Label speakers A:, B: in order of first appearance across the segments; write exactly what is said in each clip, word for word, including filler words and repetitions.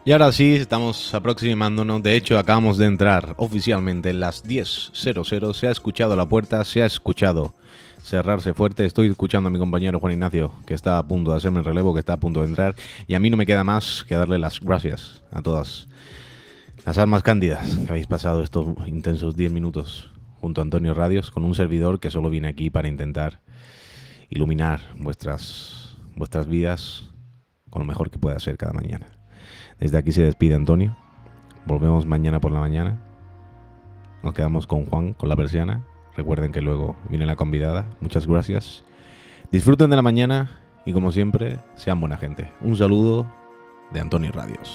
A: Y ahora sí, estamos aproximándonos. De hecho, acabamos de entrar oficialmente en las diez cero cero. Se ha escuchado la puerta, se ha escuchado cerrarse fuerte. Estoy escuchando a mi compañero Juan Ignacio, que está a punto de hacerme el relevo, que está a punto de entrar. Y a mí no me queda más que darle las gracias a todas las almas cándidas que habéis pasado estos intensos diez minutos junto a Antonio Radios, con un servidor que solo viene aquí para intentar iluminar vuestras, vuestras vidas con lo mejor que pueda ser cada mañana. Desde aquí se despide Antonio. Volvemos mañana por la mañana. Nos quedamos con Juan, con la persiana. Recuerden que luego viene la convidada. Muchas gracias. Disfruten de la mañana y, como siempre, sean buena gente. Un saludo de Antonio Radios.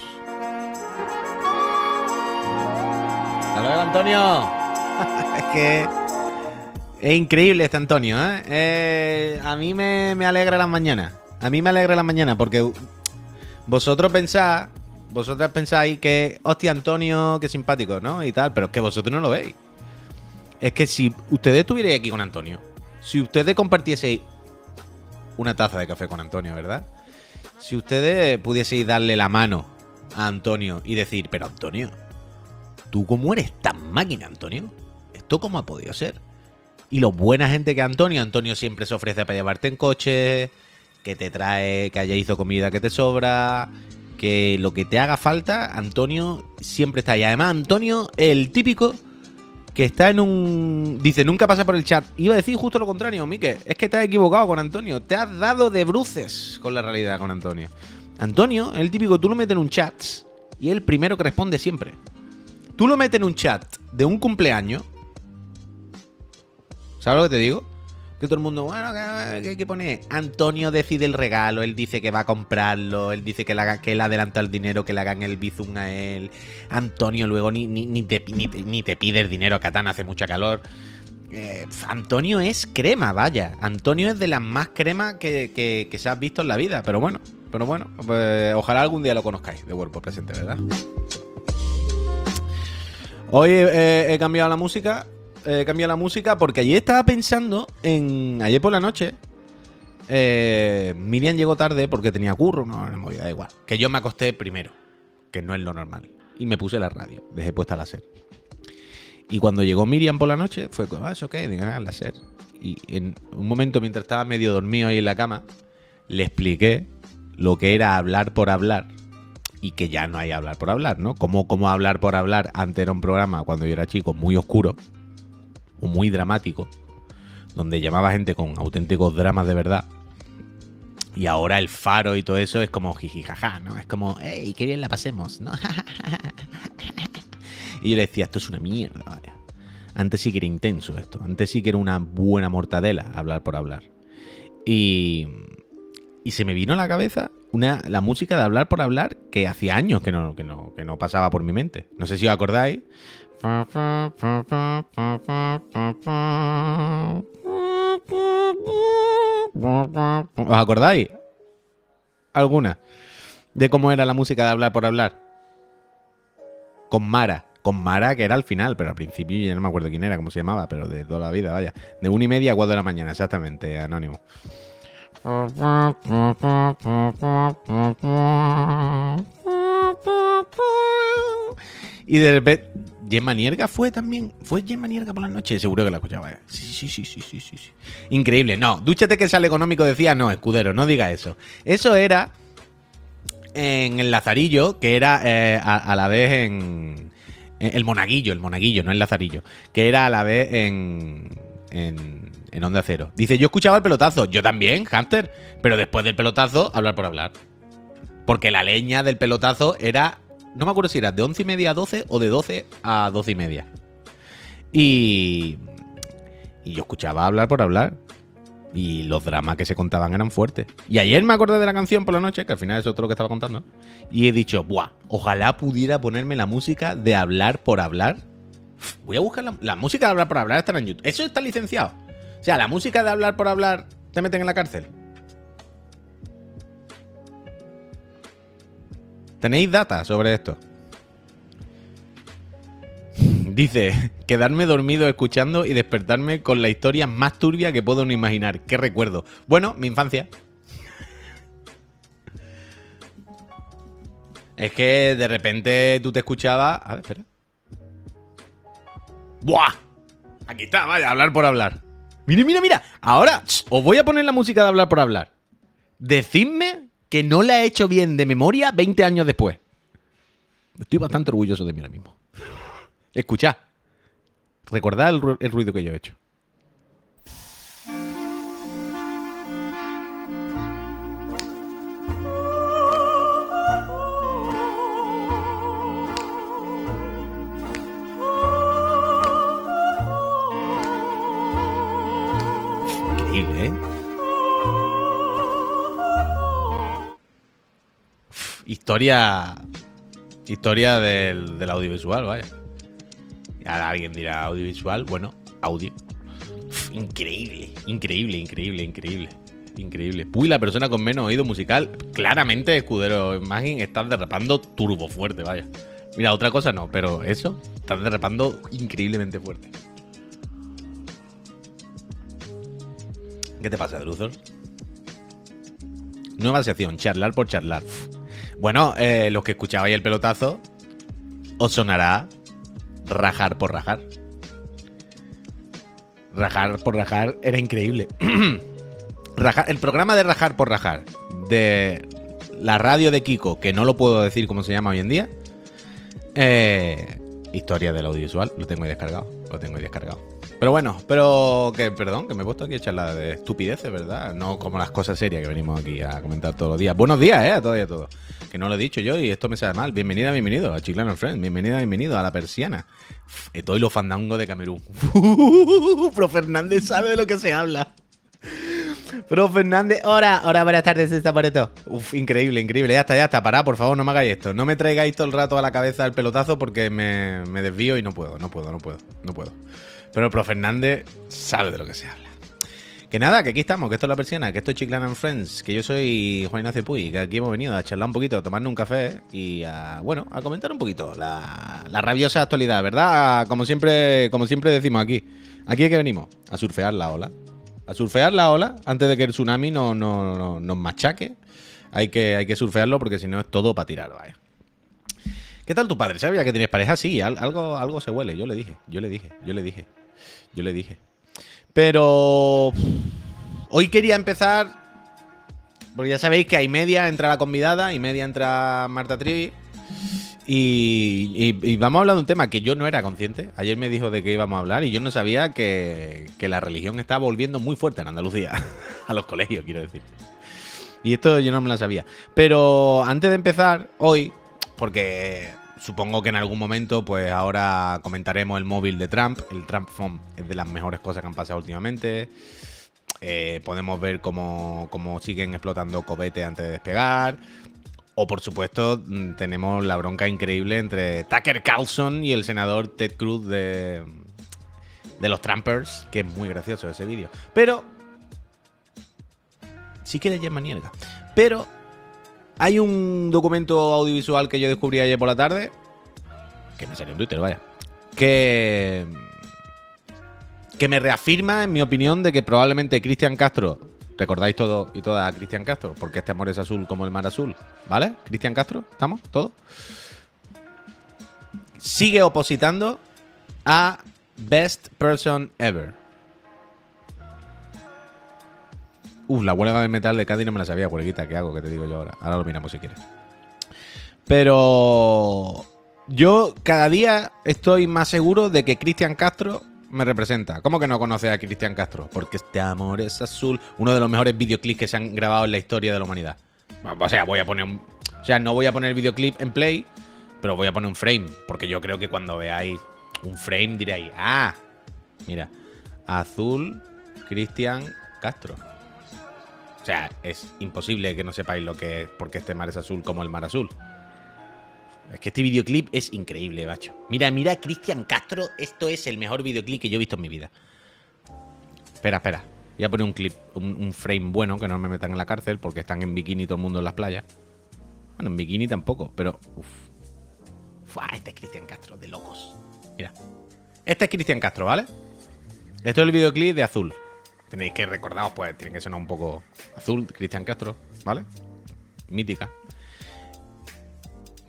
A: ¡Hasta luego, Antonio! Es que es increíble este Antonio, ¿eh? eh a mí me, me alegra las mañanas. A mí me alegra las mañanas porque vosotros pensáis... Vosotras pensáis que, hostia, Antonio, qué simpático, ¿no? Y tal, pero es que vosotros no lo veis. Es que si ustedes estuvierais aquí con Antonio, si ustedes compartieseis una taza de café con Antonio, ¿verdad? Si ustedes pudieseis darle la mano a Antonio y decir, pero Antonio, ¿tú cómo eres tan máquina, Antonio? ¿Esto cómo ha podido ser? Y lo buena gente que Antonio, Antonio siempre se ofrece para llevarte en coche, que te trae, que haya hizo comida que te sobra... Que lo que te haga falta, Antonio siempre está ahí. Además, Antonio, el típico que está en un... Dice, nunca pasa por el chat. Iba a decir justo lo contrario, Mike. Es que te has equivocado con Antonio. Te has dado de bruces con la realidad con Antonio. Antonio, el típico, tú lo metes en un chat y es el primero que responde siempre. Tú lo metes en un chat de un cumpleaños. ¿Sabes lo que te digo? Que todo el mundo, bueno, ¿qué hay que poner? Antonio decide el regalo, él dice que va a comprarlo, él dice que, la, que él adelanta el dinero, que le hagan el bizum a él. Antonio luego ni, ni, ni, te, ni, te, ni te pide el dinero, Catán, hace mucha calor. Eh, Antonio es crema, vaya. Antonio es de las más cremas que, que, que se ha visto en la vida, pero bueno, pero bueno, pues, ojalá algún día lo conozcáis de cuerpo presente, ¿verdad? Hoy eh, he cambiado la música. Eh, cambia la música porque ayer estaba pensando en... Ayer por la noche eh, Miriam llegó tarde porque tenía curro. No, no me da igual. Que yo me acosté primero, que no es lo normal. Y me puse la radio, dejé puesta la SER. Y cuando llegó Miriam por la noche fue como, ah, ¿eso qué? Digan, ah, la SER. Y en un momento, mientras estaba medio dormido ahí en la cama, le expliqué lo que era hablar por hablar. Y que ya no hay hablar por hablar, ¿no? Como, como hablar por hablar. Antes era un programa, cuando yo era chico, muy oscuro, muy dramático, donde llamaba gente con auténticos dramas de verdad. Y ahora el Faro y todo eso es como jijijaja, ¿no? Es como, ¡ey, qué bien la pasemos!, ¿no? Y yo le decía, esto es una mierda, vaya. Antes sí que era intenso esto. Antes sí que era una buena mortadela, hablar por hablar. Y, y se me vino a la cabeza una, la música de hablar por hablar que hacía años que no, que, no, que no pasaba por mi mente. No sé si os acordáis. ¿Os acordáis? ¿Alguna? De cómo era la música de hablar por hablar. Con Mara. Con Mara, que era al final, pero al principio ya no me acuerdo quién era, cómo se llamaba, pero de toda la vida, vaya. De una y media a cuatro de la mañana, exactamente, Anónimo. Y de repente, Gemma Nierga fue también. ¿Fue Gemma Nierga por la noche? Seguro que la escuchaba. ¿eh? Sí, sí, sí, sí, sí, sí, sí. Increíble. No, dúchate que sale económico, decía. No, Escudero, no diga eso. Eso era en el Lazarillo, que era eh, a, a la vez en, en. El Monaguillo, el Monaguillo, no el Lazarillo. Que era a la vez en. En, en Onda Cero. Dice, yo escuchaba el pelotazo. Yo también, Hunter. Pero después del pelotazo, hablar por hablar. Porque la leña del pelotazo era... No me acuerdo si era de once y media a doce o de doce a doce y media. Y... Y yo escuchaba hablar por hablar. Y los dramas que se contaban eran fuertes. Y ayer me acordé de la canción por la noche, que al final es otro lo que estaba contando. Y he dicho, buah, ojalá pudiera ponerme la música de hablar por hablar. Voy a buscar la, la música de hablar por hablar, está en YouTube. Eso está licenciado. O sea, la música de hablar por hablar te meten en la cárcel. ¿Tenéis data sobre esto? Dice, quedarme dormido escuchando y despertarme con la historia más turbia que puedo no imaginar. ¿Qué recuerdo? Bueno, mi infancia. Es que de repente tú te escuchabas... A ver, espera. ¡Buah! Aquí está, vaya, hablar por hablar. Mira, mira, mira. Ahora os voy a poner la música de hablar por hablar. Decidme que no la he hecho bien de memoria veinte años después. Estoy bastante orgulloso de mí ahora mismo. Escuchad. Recordad el, ru- el ruido que yo he hecho. Increíble, ¿eh? Uf, historia... Historia del, del audiovisual, vaya. Y ahora alguien dirá audiovisual. Bueno, audio. Uf, increíble, increíble, increíble, increíble. Increíble. Puy, la persona con menos oído musical. Claramente, Escudero Imagine, estás derrapando turbo fuerte, vaya. Mira, otra cosa no, pero eso, estás derrapando increíblemente fuerte. ¿Qué te pasa, Druzor? Nueva sección, charlar por charlar. Bueno, eh, los que escuchabais el pelotazo, os sonará rajar por rajar. Rajar por rajar era increíble. Rajar, el programa de rajar por rajar de la radio de Kiko, que no lo puedo decir cómo se llama hoy en día. Eh, historia del audiovisual, lo tengo ahí descargado. Lo tengo ahí descargado. Pero bueno, pero que, perdón, que me he puesto aquí a charlar de estupideces, ¿verdad? No como las cosas serias que venimos aquí a comentar todos los días. Buenos días, ¿eh? A todos y a todos. Que no lo he dicho yo y esto me sabe mal. Bienvenida, bienvenido a Chiclana Friends. Bienvenida, bienvenido a La Persiana. Estoy los fandangos de Camerún. Pro Fernández sabe de lo que se habla. Pro Fernández, hola, hola, buenas tardes, está por esto. Uf, increíble, increíble. Ya está, ya está. Pará, por favor, no me hagáis esto. No me traigáis todo el rato a la cabeza el pelotazo porque me, me desvío y no puedo, no puedo, no puedo, no puedo. Pero Pro Fernández sabe de lo que se habla. Que nada, que aquí estamos, que esto es La Persiana, que esto es Chiclana and Friends, que yo soy Juan Ignacio Puy, que aquí hemos venido a charlar un poquito, a tomarnos un café y a, bueno, a comentar un poquito la, la rabiosa actualidad, ¿verdad? Como siempre, como siempre decimos aquí. Aquí es que venimos, a surfear la ola. A surfear la ola antes de que el tsunami no, no, no, nos machaque. Hay que, hay que surfearlo porque si no es todo para tirar, vaya. ¿Qué tal tu padre? ¿Sabía que tienes pareja? Sí, algo, algo se huele. Yo le dije, yo le dije, yo le dije, yo le dije. Pero hoy quería empezar, porque ya sabéis que hay media entra la convidada y media entra Marta Trivi. Y, y, y vamos a hablar de un tema que yo no era consciente. Ayer me dijo de qué íbamos a hablar y yo no sabía que, que la religión está volviendo muy fuerte en Andalucía. A los colegios, quiero decir. Y esto yo no me lo sabía. Pero antes de empezar, hoy, porque supongo que en algún momento, pues ahora comentaremos el móvil de Trump. El Trump Phone es de las mejores cosas que han pasado últimamente. Eh, podemos ver cómo, cómo siguen explotando cohetes antes de despegar. O, por supuesto, tenemos la bronca increíble entre Tucker Carlson y el senador Ted Cruz de, de los Trumpers, que es muy gracioso ese vídeo. Pero... sí que de manierga. Pero hay un documento audiovisual que yo descubrí ayer por la tarde, que me salió en Twitter, vaya, que... que me reafirma, en mi opinión, de que probablemente Cristian Castro... Recordáis todo y toda a Cristian Castro, porque este amor es azul como el mar azul, ¿vale? Cristian Castro, ¿estamos? ¿Todos? Sigue opositando a Best Person Ever. Uf, la huelga de metal de Cádiz no me la sabía, huelguita, ¿qué hago? ¿Qué te digo yo ahora? Ahora lo miramos si quieres. Pero yo cada día estoy más seguro de que Cristian Castro me representa. ¿Cómo que no conoces a Cristian Castro? Porque este amor es azul. Uno de los mejores videoclips que se han grabado en la historia de la humanidad. O sea, voy a poner un... O sea, no voy a poner el videoclip en play, pero voy a poner un frame. Porque yo creo que cuando veáis un frame diréis, ah, mira, azul, Cristian Castro. O sea, es imposible que no sepáis lo que es porque este mar es azul como el mar azul. Es que este videoclip es increíble, macho. Mira, mira, Cristian Castro. Esto es el mejor videoclip que yo he visto en mi vida. Espera, espera. Voy a poner un clip, un, un frame bueno, que no me metan en la cárcel, porque están en bikini todo el mundo en las playas. Bueno, en bikini tampoco, pero... Uf. Uf, ah, este es Cristian Castro, de locos. Mira. Este es Cristian Castro, ¿vale? Esto es el videoclip de Azul. Tenéis que recordaros, pues, tiene que sonar un poco Azul, Cristian Castro, ¿vale? Mítica.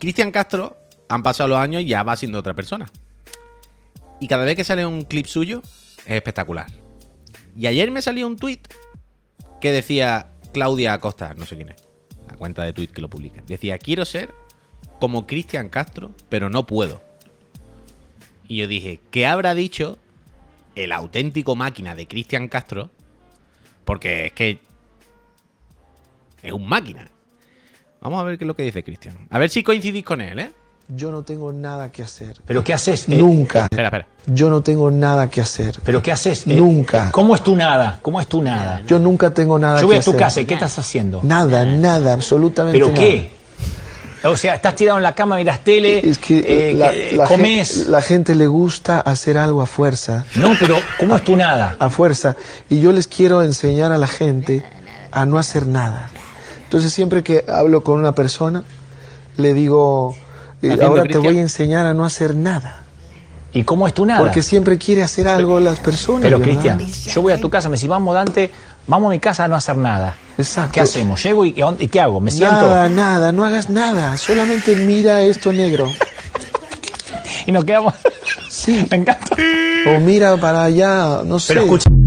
A: Cristian Castro, han pasado los años y ya va siendo otra persona. Y cada vez que sale un clip suyo, es espectacular. Y ayer me salió un tuit que decía Claudia Acosta, no sé quién es, la cuenta de tuit que lo publica. Decía, quiero ser como Cristian Castro, pero no puedo. Y yo dije, ¿qué habrá dicho el auténtico máquina de Cristian Castro? Porque es que es un máquina. Vamos a ver qué es lo que dice Cristian. A ver si coincidís con él, ¿eh?
B: Yo no tengo nada que hacer.
C: ¿Pero qué haces? Eh,
B: Nunca.
A: Espera, espera.
B: Yo no tengo nada que hacer.
C: ¿Pero qué haces? Eh,
B: Nunca.
C: ¿Cómo es tu nada? ¿Cómo es tu nada?
B: Yo nunca tengo nada
C: Yo voy
B: que
C: a tu
B: hacer.
C: casa y ¿qué estás haciendo?
B: Nada, nada, absolutamente
C: ¿Pero
B: nada.
C: qué? O sea, estás tirado en la cama, miras tele,
B: Es que
C: eh,
B: la,
C: eh,
B: la
C: comes...
B: gente, la gente le gusta hacer algo a fuerza.
C: No, pero ¿cómo es tu nada?
B: A fuerza. Y yo les quiero enseñar a la gente a no hacer nada. Entonces siempre que hablo con una persona, le digo, eh,
A: ¿Haciendo,
B: ahora te
A: Cristian?
B: voy a enseñar a no hacer nada.
C: ¿Y cómo es tu nada?
B: Porque siempre quiere hacer algo las personas.
C: Pero
B: ¿verdad?
C: Cristian, yo voy a tu casa, me decís, vamos Dante, vamos a mi casa a no hacer nada.
B: Exacto.
C: ¿Qué hacemos? Llego y, y ¿qué hago? ¿Me siento?
B: Nada, nada, no hagas nada. Solamente mira esto negro.
C: Y nos quedamos...
B: Sí.
C: Me encanta.
B: O mira para allá, no sé.
C: Pero escucha...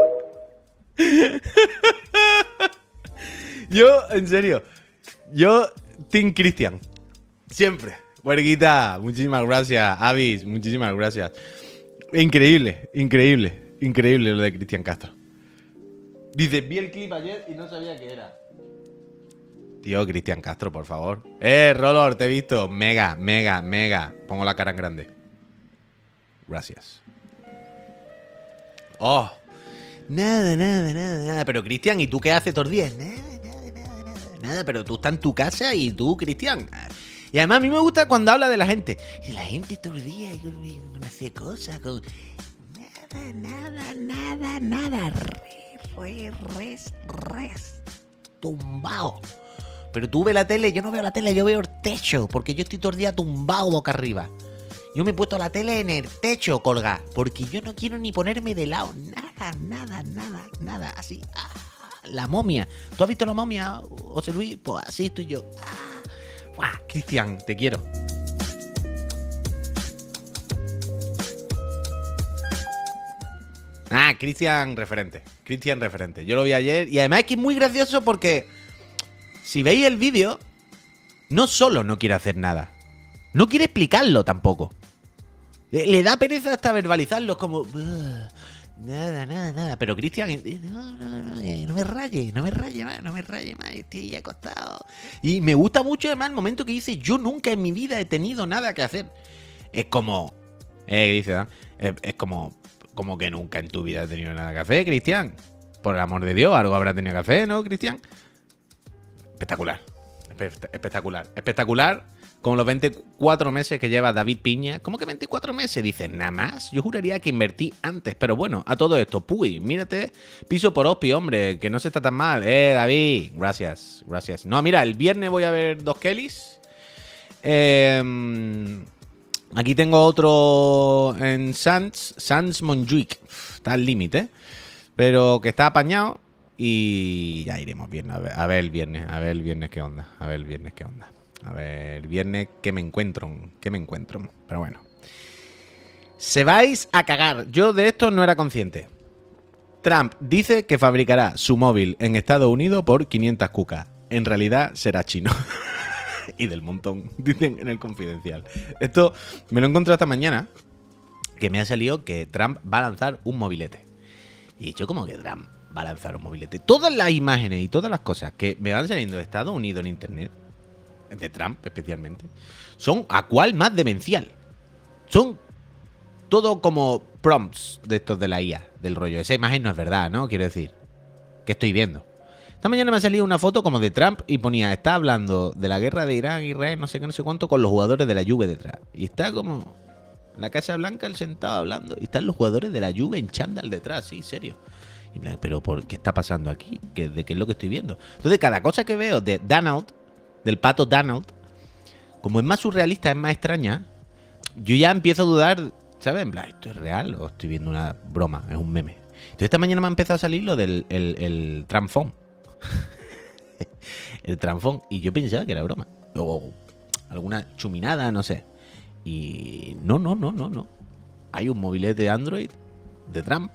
A: Yo, en serio, yo, Team Cristian. Siempre. Huerguita, muchísimas gracias. Avis, muchísimas gracias. Increíble, increíble, increíble lo de Cristian Castro. Dice, vi el clip ayer y no sabía qué era. Tío, Cristian Castro, por favor. Eh, Rolor, te he visto. Mega, mega, mega. Pongo la cara en grande. Gracias. Oh. Nada, nada, nada, nada. Pero Cristian, ¿y tú qué haces todos los días? Nada, nada, nada, nada. Nada, pero tú estás en tu casa y tú, Cristian. Y además a mí me gusta cuando habla de la gente. Y la gente todo el día con hace cosas, con... Nada, nada, nada, nada. Re, re, res, res. Tumbado. Pero tú ves la tele, yo no veo la tele, yo veo el techo. Porque yo estoy todo el día tumbado boca arriba. Yo me he puesto la tele en el techo colgar. Porque yo no quiero ni ponerme de lado. Nada, nada, nada, nada. Así. Ah, la momia. ¿Tú has visto la momia, José Luis? Pues así estoy yo. Ah. ¡Guau! Cristian, te quiero. Ah, Cristian referente. Cristian referente. Yo lo vi ayer. Y además es que es muy gracioso porque si veis el vídeo, no solo no quiere hacer nada. No quiere explicarlo tampoco. Le, le da pereza hasta verbalizarlo. Es como... Nada, nada, nada. Pero Cristian, no, no, no, no me raye, no me raye más, no me raye más, estoy acostado. Y me gusta mucho además el momento que dice, yo nunca en mi vida he tenido nada que hacer. Es como, eh, dice, ¿no? es, es como, como que nunca en tu vida has tenido nada que hacer, Cristian. Por el amor de Dios, algo habrá tenido que hacer, ¿no, Cristian? Espectacular, Espe- espectacular, espectacular. Como los veinticuatro meses que lleva David Piña. ¿Cómo que veinticuatro meses? Dicen, nada más. Yo juraría que invertí antes. Pero bueno, a todo esto, Puy, mírate. Piso por Ospi, hombre, que no se está tan mal. Eh, David, gracias, gracias. No, mira, el viernes voy a ver dos Kellys. Eh, aquí tengo otro en Sans, Sans Montjuic. Está al límite, pero que está apañado. Y ya iremos bien. A ver, a ver el viernes, a ver el viernes qué onda. A ver el viernes qué onda. A ver, el viernes, ¿qué me encuentro? ¿Qué me encuentro? Pero bueno. Se vais a cagar. Yo de esto no era consciente. Trump dice que fabricará su móvil en Estados Unidos por quinientas cucas. En realidad será chino. Y del montón, dicen en el Confidencial. Esto me lo encontré esta mañana, que me ha salido que Trump va a lanzar un mobilete. Y yo como que Trump va a lanzar un mobilete. Todas las imágenes y todas las cosas que me van saliendo de Estados Unidos en internet, de Trump especialmente, son a cual más demencial. Son todo como prompts de estos de la I A, del rollo. Esa imagen no es verdad, ¿no? Quiero decir, ¿qué estoy viendo? Esta mañana me ha salido una foto como de Trump y ponía, está hablando de la guerra de Irán, Israel, no sé qué, no sé cuánto, con los jugadores de la Juve detrás. Y está como en la Casa Blanca el sentado hablando. Y están los jugadores de la Juve en chándal detrás, sí, serio. Y me, pero ¿por qué está pasando aquí? ¿Qué, ¿De qué es lo que estoy viendo? Entonces, cada cosa que veo de Donald, del pato Donald, como es más surrealista, es más extraña, yo ya empiezo a dudar, ¿sabes? En plan, ¿esto es real o estoy viendo una broma? Es un meme. Entonces esta mañana me ha empezado a salir lo del el, el Trumpfone. El Trumpfone. Y yo pensaba que era broma. O alguna chuminada, no sé. Y no, no, no, no, no. Hay un mobilete de Android de Trump.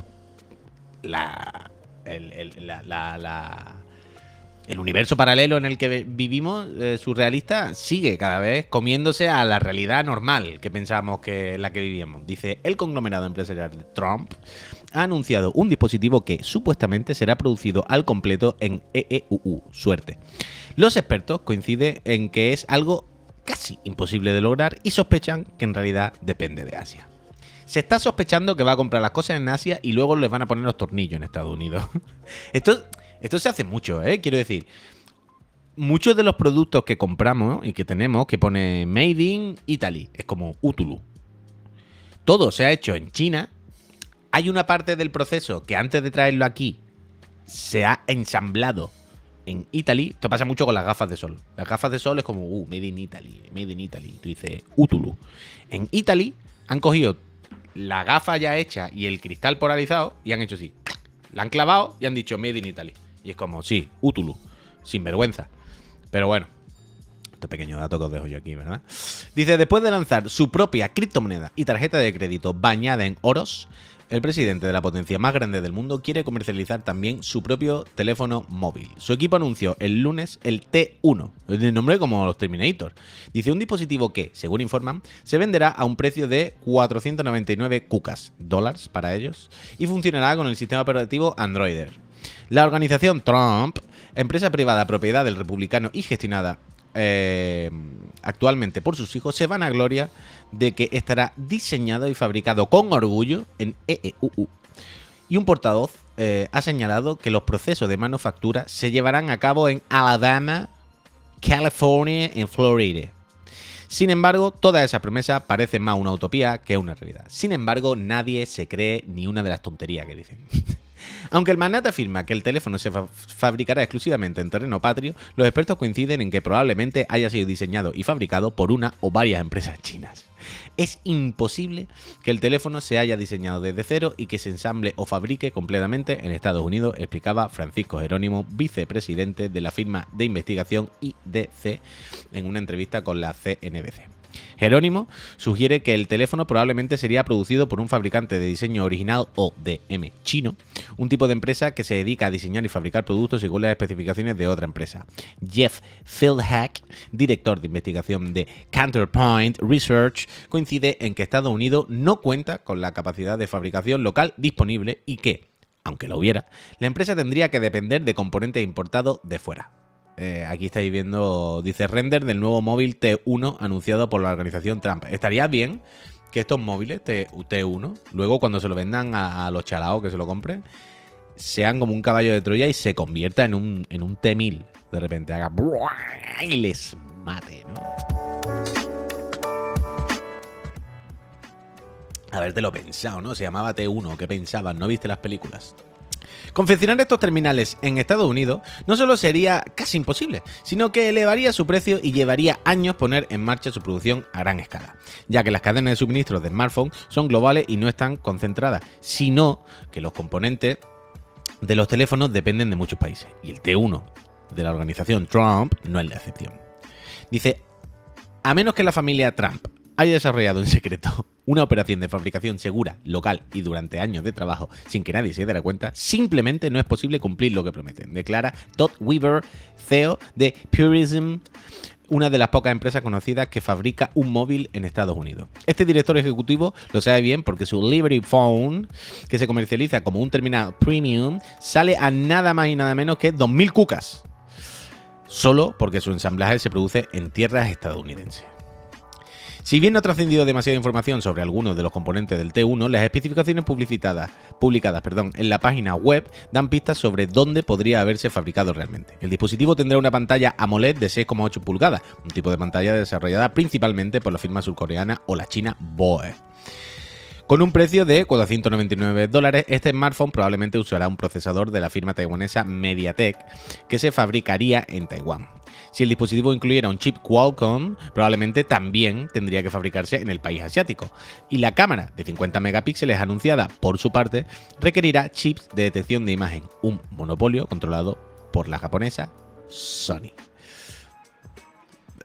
A: La, el, el, la, la, la, el universo paralelo en el que vivimos, eh, surrealista, sigue cada vez comiéndose a la realidad normal que pensábamos que la que vivíamos. Dice, el conglomerado empresarial de Trump ha anunciado un dispositivo que supuestamente será producido al completo en E E U U. Suerte. Los expertos coinciden en que es algo casi imposible de lograr y sospechan que en realidad depende de Asia. Se está sospechando que va a comprar las cosas en Asia y luego les van a poner los tornillos en Estados Unidos. Esto, esto se hace mucho, ¿eh? Quiero decir, muchos de los productos que compramos y que tenemos que pone Made in Italy, es como Útulu. Todo se ha hecho en China. Hay una parte del proceso que antes de traerlo aquí se ha ensamblado en Italy. Esto pasa mucho con las gafas de sol. Las gafas de sol es como, uh, Made in Italy, Made in Italy. Tú dices, Útulu. En Italy han cogido la gafa ya hecha y el cristal polarizado y han hecho así. La han clavado y han dicho Made in Italy. Y es como, sí, Útulu. Sin vergüenza. Pero bueno. Este pequeño dato que os dejo yo aquí, ¿verdad? Dice, después de lanzar su propia criptomoneda y tarjeta de crédito bañada en oros, el presidente de la potencia más grande del mundo quiere comercializar también su propio teléfono móvil. Su equipo anunció el lunes el T uno, el nombre como los Terminator. Dice, un dispositivo que, según informan, se venderá a un precio de cuatrocientos noventa y nueve cucas, dólares para ellos, y funcionará con el sistema operativo Android. La organización Trump, empresa privada propiedad del republicano y gestionada eh, actualmente por sus hijos, se vanagloria de que estará diseñado y fabricado con orgullo en E E U U. Y un portavoz eh, ha señalado que los procesos de manufactura se llevarán a cabo en Alabama, California y Florida. Sin embargo, toda esa promesa parece más una utopía que una realidad. Sin embargo, nadie se cree ni una de las tonterías que dicen. Aunque el magnate afirma que el teléfono se fa fabricará exclusivamente en terreno patrio, los expertos coinciden en que probablemente haya sido diseñado y fabricado por una o varias empresas chinas. Es imposible que el teléfono se haya diseñado desde cero y que se ensamble o fabrique completamente en Estados Unidos, explicaba Francisco Jerónimo, vicepresidente de la firma de investigación I D C, en una entrevista con la C N B C. Jerónimo sugiere que el teléfono probablemente sería producido por un fabricante de diseño original o D M chino, un tipo de empresa que se dedica a diseñar y fabricar productos según las especificaciones de otra empresa. Jeff Feldhack, director de investigación de Counterpoint Research, coincide en que Estados Unidos no cuenta con la capacidad de fabricación local disponible y que, aunque lo hubiera, la empresa tendría que depender de componentes importados de fuera. Eh, aquí estáis viendo, dice, render del nuevo móvil T uno anunciado por la organización Trump. Estaría bien que estos móviles T uno, luego cuando se lo vendan a, a los chalaos que se lo compren, sean como un caballo de Troya y se convierta en un, en un T mil. De repente haga y les mate, ¿no? Habértelo pensado, ¿no? Se llamaba T uno, ¿qué pensaban? ¿No viste las películas? Confeccionar estos terminales en Estados Unidos no solo sería casi imposible, sino que elevaría su precio y llevaría años poner en marcha su producción a gran escala, ya que las cadenas de suministro de smartphones son globales y no están concentradas, sino que los componentes de los teléfonos dependen de muchos países, y el T uno de la organización Trump no es la excepción. Dice, a menos que la familia Trump haya desarrollado en secreto una operación de fabricación segura, local y durante años de trabajo sin que nadie se diera cuenta, simplemente no es posible cumplir lo que prometen, declara Todd Weaver, C E O de Purism, una de las pocas empresas conocidas que fabrica un móvil en Estados Unidos. Este director ejecutivo lo sabe bien porque su Liberty Phone, que se comercializa como un terminal premium, sale a nada más y nada menos que dos mil cucas, solo porque su ensamblaje se produce en tierras estadounidenses. Si bien no ha trascendido demasiada información sobre algunos de los componentes del T uno, las especificaciones publicitadas, publicadas perdón, en la página web dan pistas sobre dónde podría haberse fabricado realmente. El dispositivo tendrá una pantalla AMOLED de seis coma ocho pulgadas, un tipo de pantalla desarrollada principalmente por la firma surcoreana o la china B O E. Con un precio de cuatrocientos noventa y nueve dólares, este smartphone probablemente usará un procesador de la firma taiwanesa MediaTek que se fabricaría en Taiwán. Si el dispositivo incluyera un chip Qualcomm, probablemente también tendría que fabricarse en el país asiático. Y la cámara de cincuenta megapíxeles anunciada, por su parte, requerirá chips de detección de imagen, un monopolio controlado por la japonesa Sony. Eh,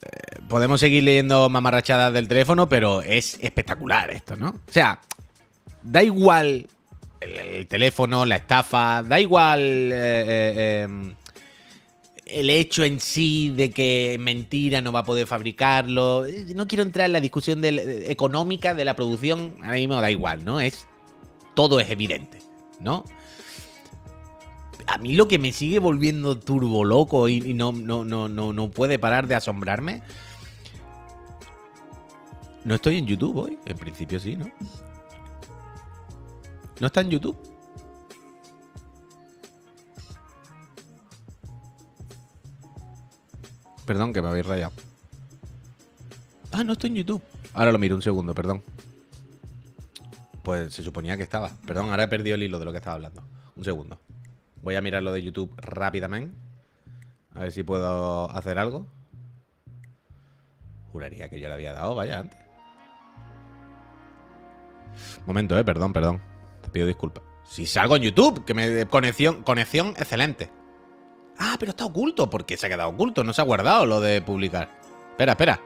A: podemos seguir leyendo mamarrachadas del teléfono, pero es espectacular esto, ¿no? O sea, da igual el, el teléfono, la estafa, da igual eh, eh, eh, el hecho en sí de que mentira no va a poder fabricarlo. No quiero entrar en la discusión del, económica de la producción, ahora mismo da igual, ¿no? Es, todo es evidente, ¿no? A mí lo que me sigue volviendo turbo loco y, y no, no, no, no, no puede parar de asombrarme. No estoy en YouTube hoy. En principio sí, ¿no? ¿No está en YouTube? Perdón, que me habéis rayado. Ah, no estoy en YouTube. Ahora lo miro un segundo, perdón. Pues se suponía que estaba. Perdón, ahora he perdido el hilo de lo que estaba hablando. Un segundo. Voy a mirar lo de YouTube rápidamente. A ver si puedo hacer algo. Juraría que yo le había dado, vaya, antes. Momento, eh, perdón, perdón. Te pido disculpas. Si salgo en YouTube, que me... Conexión, conexión excelente. Ah, pero está oculto. ¿Por qué se ha quedado oculto? No se ha guardado lo de publicar. Espera, espera.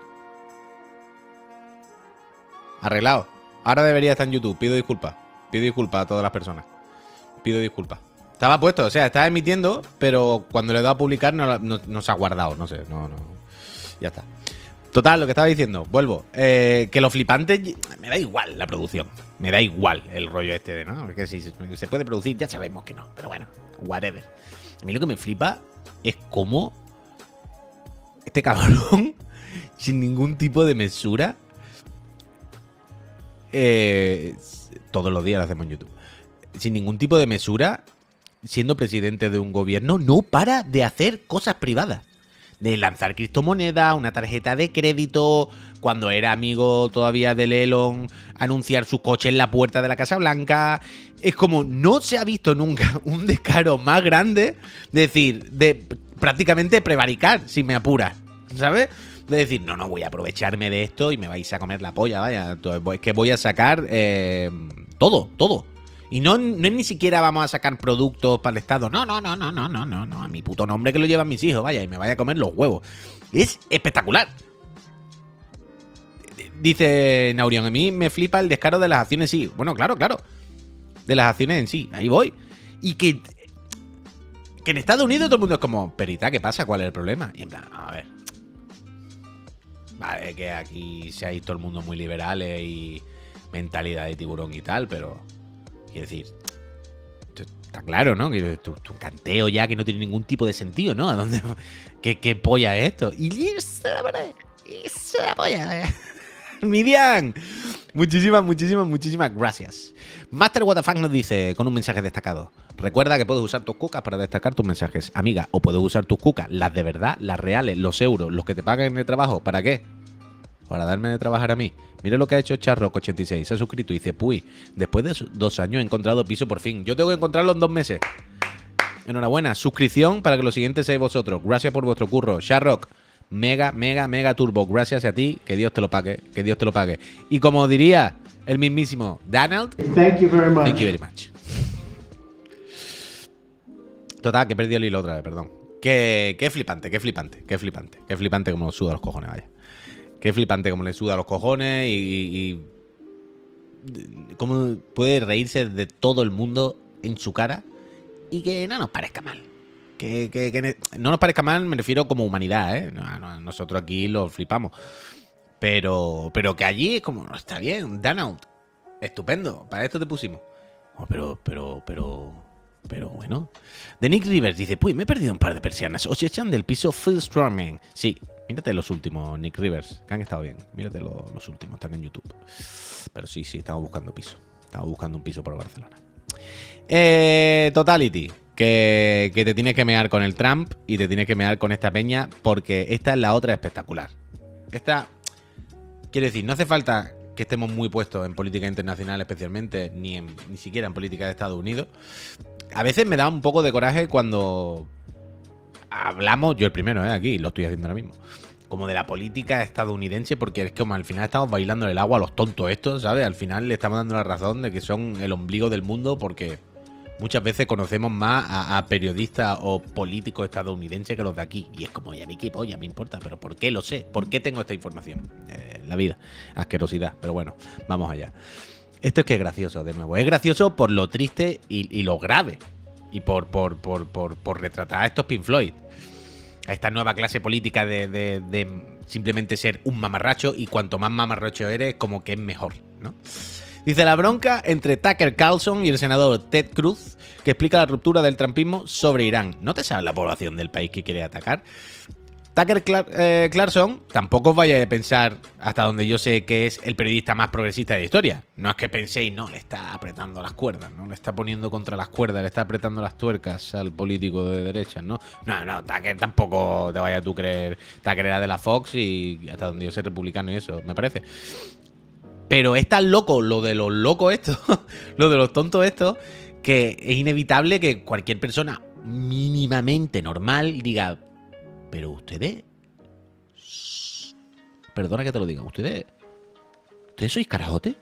A: Arreglado. Ahora debería estar en YouTube. Pido disculpas. Pido disculpas a todas las personas. Pido disculpas. Estaba puesto, o sea, estaba emitiendo, pero cuando le he dado a publicar no, no, no se ha guardado, no sé, no, no. Ya está. Total, lo que estaba diciendo, vuelvo. Eh, que lo flipante, me da igual la producción. Me da igual el rollo este de, ¿no? Porque si se puede producir, ya sabemos que no. Pero bueno, whatever. A mí lo que me flipa es cómo este cabrón, sin ningún tipo de mesura, eh, todos los días lo hacemos en YouTube, sin ningún tipo de mesura, siendo presidente de un gobierno, no para de hacer cosas privadas. De lanzar criptomonedas, una tarjeta de crédito, cuando era amigo todavía del Elon, anunciar su coche en la puerta de la Casa Blanca. Es como, no se ha visto nunca un descaro más grande, de decir, de prácticamente prevaricar, si me apuras, ¿sabes? De decir, no, no, voy a aprovecharme de esto y me vais a comer la polla, vaya. Entonces, es que voy a sacar eh, todo, todo. Y no, no es ni siquiera vamos a sacar productos para el Estado. No, no, no, no, no, no, no, no. A mi puto nombre que lo llevan mis hijos, vaya, y me vaya a comer los huevos. Es espectacular. Dice Naurion, a mí me flipa el descaro de las acciones, sí. Bueno, claro, claro. De las acciones en sí, ahí voy. Y que, que en Estados Unidos todo el mundo es como, perita, ¿qué pasa? ¿Cuál es el problema? Y en plan, a ver. Vale, que aquí se ha visto todo el mundo muy liberales y mentalidad de tiburón y tal, pero... Quiero decir, está claro, ¿no? Que tu, tu canteo ya que no tiene ningún tipo de sentido, ¿no? ¿A dónde, qué, qué polla es esto? Y eso es la polla. Midian, muchísimas, muchísimas, muchísimas gracias. Master What the Fuck nos dice con un mensaje destacado. Recuerda que puedes usar tus cucas para destacar tus mensajes, amiga, o puedes usar tus cucas, las de verdad, las reales, los euros, los que te pagan en el trabajo. ¿Para qué? Para darme de trabajar a mí. Mira lo que ha hecho Charrock ochenta y seis. Se ha suscrito y dice, puy, después de dos años he encontrado piso por fin. Yo tengo que encontrarlo en dos meses. Enhorabuena. Suscripción para que los siguientes seáis vosotros. Gracias por vuestro curro. Charrock, mega, mega, mega turbo. Gracias a ti. Que Dios te lo pague. Que Dios te lo pague. Y como diría el mismísimo Donald,
B: Thank you very much.
A: Thank you very much. Total, que he perdido el hilo otra vez, perdón. Qué, qué flipante, qué flipante, qué flipante. Qué flipante como nos suda los cojones, vaya. Qué flipante como le suda los cojones y, y, y cómo puede reírse de todo el mundo en su cara y que no nos parezca mal. Que, que, que no nos parezca mal, me refiero como humanidad, ¿eh? No, no, nosotros aquí lo flipamos. Pero, pero que allí es como, no, está bien, Donald, estupendo, para esto te pusimos. Oh, pero, pero, pero, pero bueno. De Nick Rivers dice, pues me he perdido un par de persianas. O se echan del piso Phil Storming. Sí. Mírate los últimos, Nick Rivers, que han estado bien. Mírate los, los últimos, están en YouTube. Pero sí, sí, estamos buscando piso. Estamos buscando un piso por Barcelona. Eh, Totality, que, que te tienes que mear con el Trump y te tienes que mear con esta peña porque esta es la otra espectacular. Esta, quiero decir, no hace falta que estemos muy puestos en política internacional especialmente, ni, en, ni siquiera en política de Estados Unidos. A veces me da un poco de coraje cuando... hablamos, yo el primero, ¿eh? Aquí, lo estoy haciendo ahora mismo, como de la política estadounidense, porque es como al final estamos bailando el agua a los tontos estos, ¿sabes? Al final le estamos dando la razón de que son el ombligo del mundo porque muchas veces conocemos más a, a periodistas o políticos estadounidenses que los de aquí. Y es como, ya a mí qué polla me importa, pero ¿por qué lo sé? ¿Por qué tengo esta información? Eh, la vida, asquerosidad. Pero bueno, vamos allá. Esto es que es gracioso, de nuevo. Es gracioso por lo triste y, y lo grave. Y por, por, por, por, por retratar a estos Pink Floyd. A esta nueva clase política de, de, de simplemente ser un mamarracho, y cuanto más mamarracho eres, como que es mejor, ¿no? Dice, la bronca entre Tucker Carlson y el senador Ted Cruz, que explica la ruptura del trumpismo sobre Irán. ¿No te sabes la población del país que quiere atacar? Tucker Clar eh, Carlson, tampoco os vayáis a pensar, hasta donde yo sé, que es el periodista más progresista de la historia. No es que penséis, no, le está apretando las cuerdas, no le está poniendo contra las cuerdas, le está apretando las tuercas al político de derecha, ¿no? No, no, Tucker tampoco te vayas tú a creer. Tucker era de la Fox y hasta donde yo sé republicano y eso, me parece. Pero es tan loco lo de los locos estos, lo de los tontos estos, que es inevitable que cualquier persona mínimamente normal diga, pero ustedes, perdona que te lo diga, ustedes, ¿ustedes sois carajote?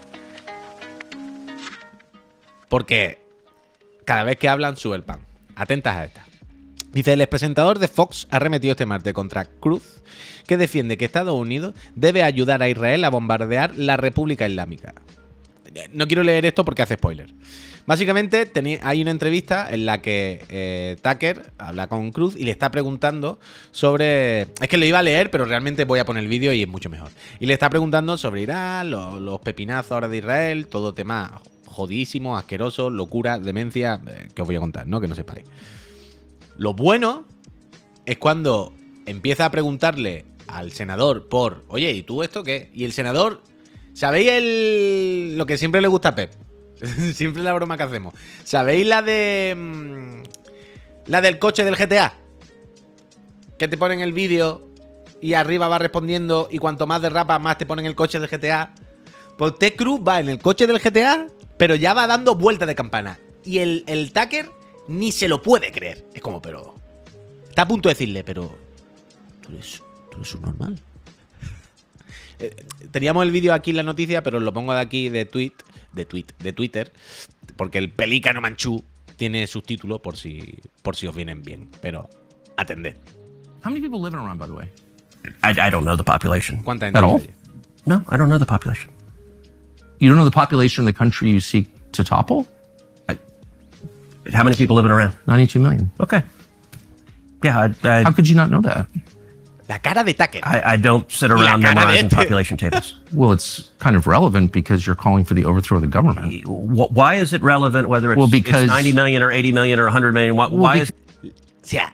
A: Porque cada vez que hablan sube el pan. Atentas a esta. Dice, el expresentador de Fox ha arremetido este martes contra Cruz, que defiende que Estados Unidos debe ayudar a Israel a bombardear la República Islámica. No quiero leer esto porque hace spoiler. Básicamente hay una entrevista en la que eh, Tucker habla con Cruz y le está preguntando sobre... Es que lo iba a leer, pero realmente voy a poner el vídeo y es mucho mejor. Y le está preguntando sobre Irán, los, los pepinazos ahora de Israel, todo tema jodísimo, asqueroso, locura, demencia, eh, que os voy a contar, ¿no? Que no sepáis. Lo bueno es cuando empieza a preguntarle al senador por, oye, ¿y tú esto qué? Y el senador, ¿sabéis el lo que siempre le gusta a Pep? Siempre la broma que hacemos. ¿Sabéis la de mmm, la del coche del G T A? Que te ponen el vídeo y arriba va respondiendo y cuanto más derrapa más te ponen el coche del G T A. Pues Ted Cruz va en el coche del G T A, pero ya va dando vueltas de campana. Y el, el Tucker ni se lo puede creer. Es como, pero... Está a punto de decirle, pero... Tú eres, tú eres un normal. eh, teníamos el vídeo aquí en la noticia, pero lo pongo de aquí de tweet, de tweet, de Twitter, porque el pelícano manchú tiene subtítulos por si, por si os vienen bien. Pero atended.
C: How many people live in Iran, by the way?
D: I, I don't know the population.
A: ¿Cuánta gente
C: At all?
A: hay?
D: No, I don't know the population.
C: You don't know the population of the country you seek to topple?
D: How many people live in Iran?
C: ninety-two million.
D: Okay. Yeah, I, I,
C: How could you not know that?
A: La cara de Tucker.
D: I, I don't sit around
A: cara de
D: memorizing
A: este.
D: population tables.
C: Well, it's kind of relevant because you're calling for the overthrow of the government.
D: Wh- Why is it relevant whether it's,
C: Well, because-
D: it's ninety million or eighty million or one hundred million? Why,
C: Well,
D: why
C: bec-
D: is
A: O sea,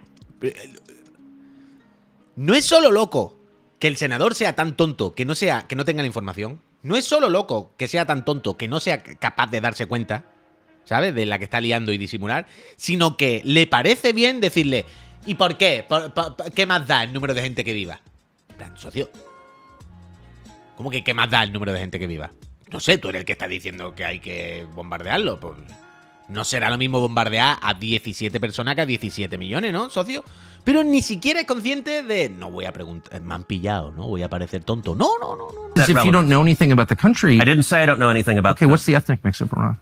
A: no es solo loco que el senador sea tan tonto que no sea, que no tenga la información. No es solo loco que sea tan tonto que no sea capaz de darse cuenta, ¿sabes? De la que está liando y disimular, sino que le parece bien decirle, ¿y por qué? ¿Por, por, por, ¿Qué más da el número de gente que viva? En plan, socio, ¿cómo que qué más da el número de gente que viva? No sé, tú eres el que está diciendo que hay que bombardearlo. Pues no será lo mismo bombardear a diecisiete personas que a diecisiete millones, ¿no, socio? Pero ni siquiera es consciente de, no voy a preguntar, me han pillado, ¿no? Voy a parecer tonto. No, no, no, no.
C: As if you don't know anything about the country.
D: I didn't say I don't know anything about
C: Okay,
D: them.
C: what's the ethnic mix of Iran?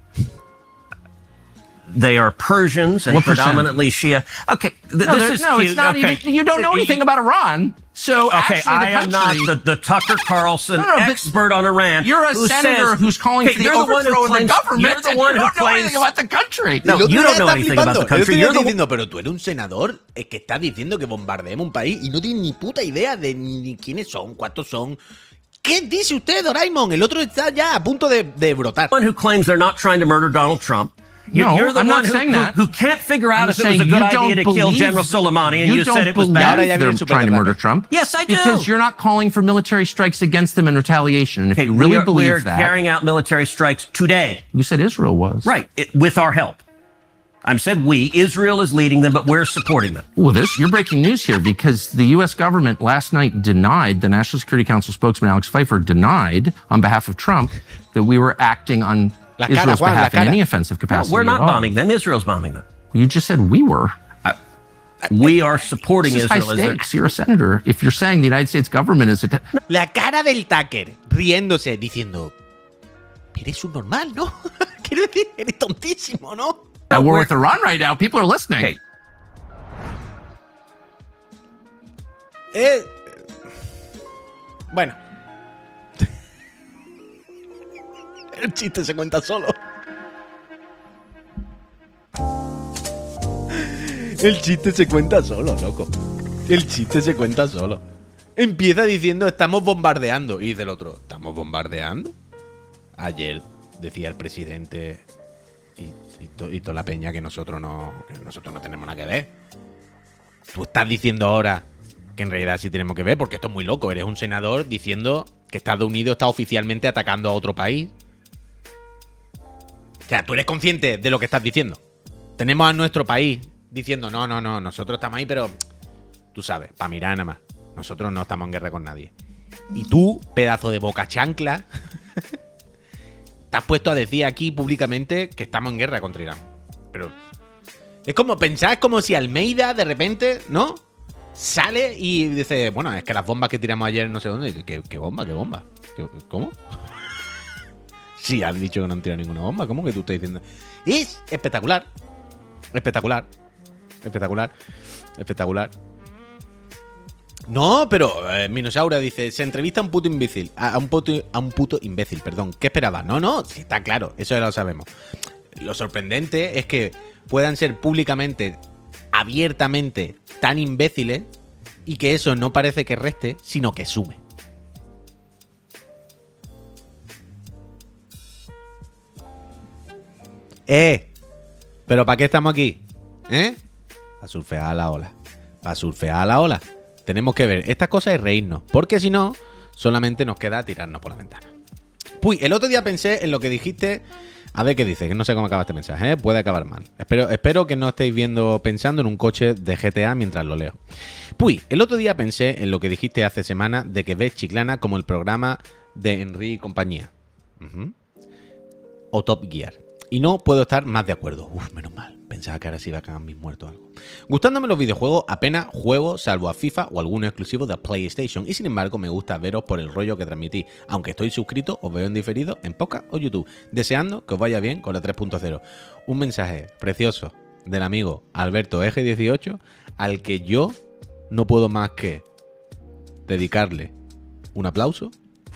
D: They are Persians and
C: What percent?
D: predominantly Shia. Okay, th-
C: No,
D: this
C: there-
D: is
C: no,
D: cute.
C: it's not
D: okay.
C: even. You don't know anything about Iran. So
D: Okay,
C: actually, the
D: I am not
C: country-
D: the, the Tucker Carlson
C: No, no, but
D: expert on Iran.
C: You're a
D: who
C: senator
D: says-
C: who's calling
D: Okay,
C: for the
D: you're the one who
C: overthrow of the
D: claims-
C: government.
D: You're the
C: and
D: one
C: you
D: who
C: don't know anything
D: claims.
C: about the country.
D: No,
A: El otro
D: you
A: día
D: don't know
A: está
D: anything
A: flipando.
D: about the
A: El
D: country.
A: otro día
D: You're
A: está
D: the
A: diciendo, pero tú eres un senador es que está diciendo que bombardeemos un país y no tienes ni puta idea de ni, ni quiénes son, cuántos son. ¿Qué dice usted, Doraemon? El otro está ya a punto de, de brotar.
D: one who claims they're not trying to murder Donald Trump. You're,
C: No,
D: you're the
C: I'm
D: one
C: not
D: who,
C: saying
D: who,
C: that.
D: who can't figure out
C: I'm
D: if it was a
C: saying
D: good
C: you
D: idea
C: don't
D: to kill
C: believe-
D: General Soleimani, and
C: you
D: you,
C: don't
D: said it was
C: believe
A: Ahora
D: bad.
A: ya
C: they're
A: viene súper
C: trying to
A: tarde.
C: murder Trump.
D: Yes, I do.
C: Because you're not calling for military strikes against them in retaliation. And if
D: Okay,
C: you really
D: we are, we
C: believe
D: are
C: that,
D: carrying out military strikes today.
C: you said Israel was.
D: Right, it, with our help. I said we. Israel is leading them, but we're supporting them.
C: Well, this you're breaking news here because the U S government last night denied, the National Security Council spokesman Alex Pfeiffer denied on behalf of Trump that we were acting on
A: La cara,
C: Israel's
A: Juan, la
C: behalf in
A: cara.
C: any offensive
D: No,
C: capacity.
D: we're not
C: at all.
D: bombing them. Israel's bombing them.
C: You just said we were.
D: We are supporting
C: This is high
D: Israel. as their-
C: stakes. You're a senator. If you're saying the United States government is a
A: La cara del Tucker riéndose, diciendo, eres un normal, ¿no? Quiero decir, eres tontísimo, ¿no?
C: at war
D: we're-
C: with Iran right now. People are listening.
D: Okay.
A: Eh, bueno. El chiste se cuenta solo. El chiste se cuenta solo, loco. El chiste se cuenta solo. Empieza diciendo, estamos bombardeando. Y dice el otro, ¿estamos bombardeando? Ayer decía el presidente y, y, to- y toda la peña que nosotros no, que nosotros no tenemos nada que ver. Tú estás diciendo ahora que en realidad sí tenemos que ver, porque esto es muy loco. Eres un senador diciendo que Estados Unidos está oficialmente atacando a otro país. O sea, tú eres consciente de lo que estás diciendo. Tenemos a nuestro país diciendo, no, no, no, nosotros estamos ahí, pero tú sabes, para mirar nada más. Nosotros no estamos en guerra con nadie. Y tú, pedazo de boca chancla, te has puesto a decir aquí públicamente que estamos en guerra contra Irán. Pero es como pensar, es como si Almeida de repente, ¿no? Sale y dice, bueno, es que las bombas que tiramos ayer no sé dónde. ¿Qué, qué bomba? ¿Qué bomba? ¿Qué- ¿Cómo? Sí, has dicho que no han tirado ninguna bomba. ¿Cómo que tú estás diciendo? Es espectacular. Espectacular. Espectacular. Espectacular. No, pero eh, Minosaura dice, se entrevista a un puto imbécil. A, a un puto, a un puto imbécil, perdón. ¿Qué esperaba? No, no, sí, está claro. Eso ya lo sabemos. Lo sorprendente es que puedan ser públicamente, abiertamente, tan imbéciles y que eso no parece que reste, sino que sume. ¡Eh! ¿Pero para qué estamos aquí? ¿Eh? Para surfear a la ola. Para surfear a la ola. Tenemos que ver estas cosas y reírnos. Porque si no, solamente nos queda tirarnos por la ventana. Puy, el otro día pensé en lo que dijiste. A ver qué dice, que no sé cómo acaba este mensaje, ¿eh? Puede acabar mal. Espero, espero que no estéis viendo, pensando en un coche de G T A mientras lo leo. Puy, el otro día pensé en lo que dijiste hace semana de que ves Chiclana como el programa de Henry y compañía. Ujú. O Top Gear. Y no puedo estar más de acuerdo. Uf, menos mal. Pensaba que ahora sí iba a cagar mis muertos o algo. Gustándome los videojuegos, apenas juego salvo a FIFA o algunos exclusivos de PlayStation. Y sin embargo, me gusta veros por el rollo que transmitís. Aunque estoy suscrito, os veo en diferido en podcast o YouTube. Deseando que os vaya bien con la tres punto cero. Un mensaje precioso del amigo Alberto Eje dieciocho, al que yo no puedo más que dedicarle un aplauso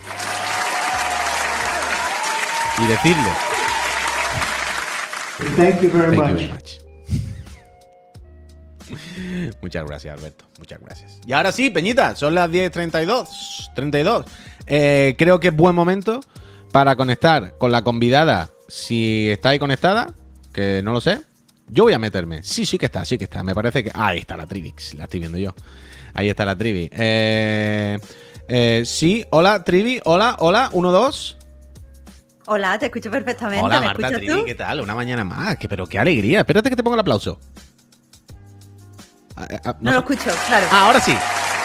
A: y decirle
B: Thank you very
A: thank you
B: much.
A: very much. Muchas gracias, Alberto. Muchas gracias. Y ahora sí, Peñita, son las diez treinta y dos. treinta y dos. Eh, creo que es buen momento para conectar con la convidada. Si está ahí conectada, que no lo sé, yo voy a meterme. Sí, sí que está, sí que está. Me parece que... Ah, ahí está la Trivix, la estoy viendo yo. Ahí está la Trivi. Eh, eh, sí, hola, Trivi. Hola, hola, uno, dos.
E: Hola, te escucho perfectamente.
A: Hola,
E: ¿Me
A: Marta
E: escuchas
A: Trivi,
E: tú?
A: ¿qué tal? Una mañana más. Que, pero qué alegría. Espérate que te ponga el aplauso. Ah, ah,
E: No
A: sé.
E: lo escucho, claro.
A: Ah, ahora sí.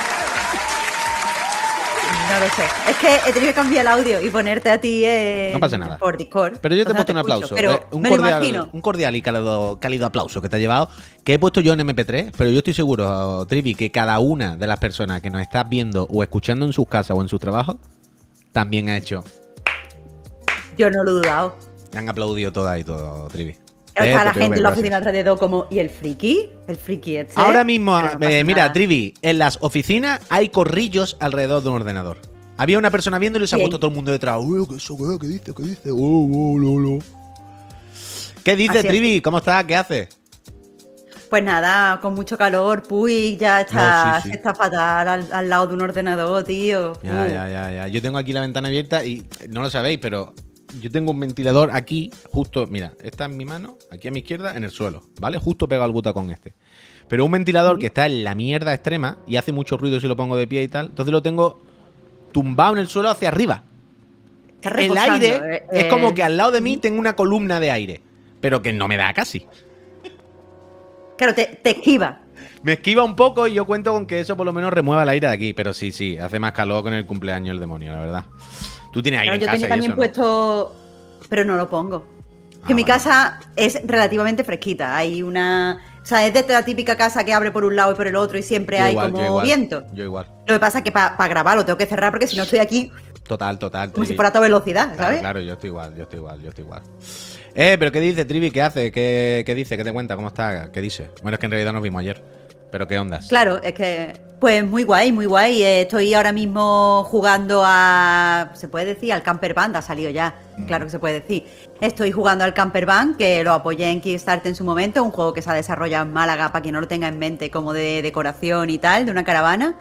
E: No lo sé. Es que he tenido que cambiar el audio y ponerte a ti eh,
A: No pasa nada.
E: por Discord.
A: Pero yo te he
E: Entonces
A: puesto
E: no
A: un aplauso.
E: escucho, Pero
A: eh, un,
E: me lo
A: cordial,
E: imagino.
A: un cordial y cálido, cálido aplauso que te ha llevado. Que he puesto yo en eme pe tres, pero yo estoy seguro, Trivi, que cada una de las personas que nos estás viendo o escuchando en sus casas o en sus trabajos también ha hecho.
E: Yo no lo he dudado.
A: Te han aplaudido todas y todo, Trivi.
E: Está
A: Eh,
E: la
A: te
E: gente
A: tengo
E: en la
A: que
E: oficina
A: gracias.
E: alrededor como, ¿y el friki? ¿El friki este?
A: Ahora mismo,
E: Pero no pasa
A: eh, mira,
E: nada.
A: Trivi, en las oficinas hay corrillos alrededor de un ordenador. Había una persona viéndolo y se ha
E: Bien.
A: puesto todo el mundo detrás. Uy, ¿qué, eso, qué, ¿Qué dice? ¿Qué dice? Oh, oh, lo, lo. ¿Qué dice,
E: Así es.
A: Trivi? ¿Cómo estás? ¿Qué haces?
E: Pues nada, con mucho calor, Puy, ya está,
A: No, sí, sí.
E: se está fatal al, al lado de un ordenador, tío.
A: Ya,
E: Uh.
A: ya, ya, ya. Yo tengo aquí la ventana abierta y no lo sabéis, pero yo tengo un ventilador aquí, justo, mira, esta en mi mano, aquí a mi izquierda, en el suelo, ¿vale? Justo pegado al butacón este. Pero un ventilador que está en la mierda extrema y hace mucho ruido si lo pongo de pie y tal, entonces lo tengo tumbado en el suelo hacia arriba.
E: Está
A: El
E: reposando,
A: aire
E: eh,
A: es
E: eh,
A: como que al lado de mí tengo una columna de aire, pero que no me da casi.
E: Claro, te, te esquiva.
A: Me esquiva un poco y yo cuento con que eso por lo menos remueva el aire de aquí, pero sí, sí, hace más calor con el cumpleaños el demonio, la verdad. Tú tienes aire
E: Claro, yo
A: en casa
E: tenía
A: y
E: también
A: eso, ¿no?
E: puesto, pero no lo pongo.
A: Ah,
E: Que mi
A: vale.
E: casa es relativamente fresquita. Hay una O sea, es de la típica casa que abre por un lado y por el otro y siempre
A: Yo
E: hay
A: igual,
E: como
A: yo igual,
E: viento.
A: Yo igual.
E: Lo que pasa es que para grabar lo tengo que cerrar porque si no estoy aquí
A: Total, total.
E: como si
A: Trivi.
E: fuera a toda velocidad,
A: Claro,
E: ¿sabes?
A: claro, yo estoy igual, yo estoy igual, yo estoy igual. Eh, pero ¿qué dice, Trivi? ¿Qué hace? ¿Qué, qué dice? ¿Qué te cuenta? ¿Cómo está? ¿Qué dice? Bueno, es que en realidad nos vimos ayer. ¿Pero qué ondas?
E: Claro, es que, pues muy guay, muy guay. Eh, Estoy ahora mismo jugando a, ¿se puede decir? Al Camper Band, ha salido ya, claro que se puede decir. Estoy jugando al Camper Band, que lo apoyé en Kickstarter en su momento, un juego que se ha desarrollado en Málaga, para quien no lo tenga en mente, como de decoración y tal, de una caravana.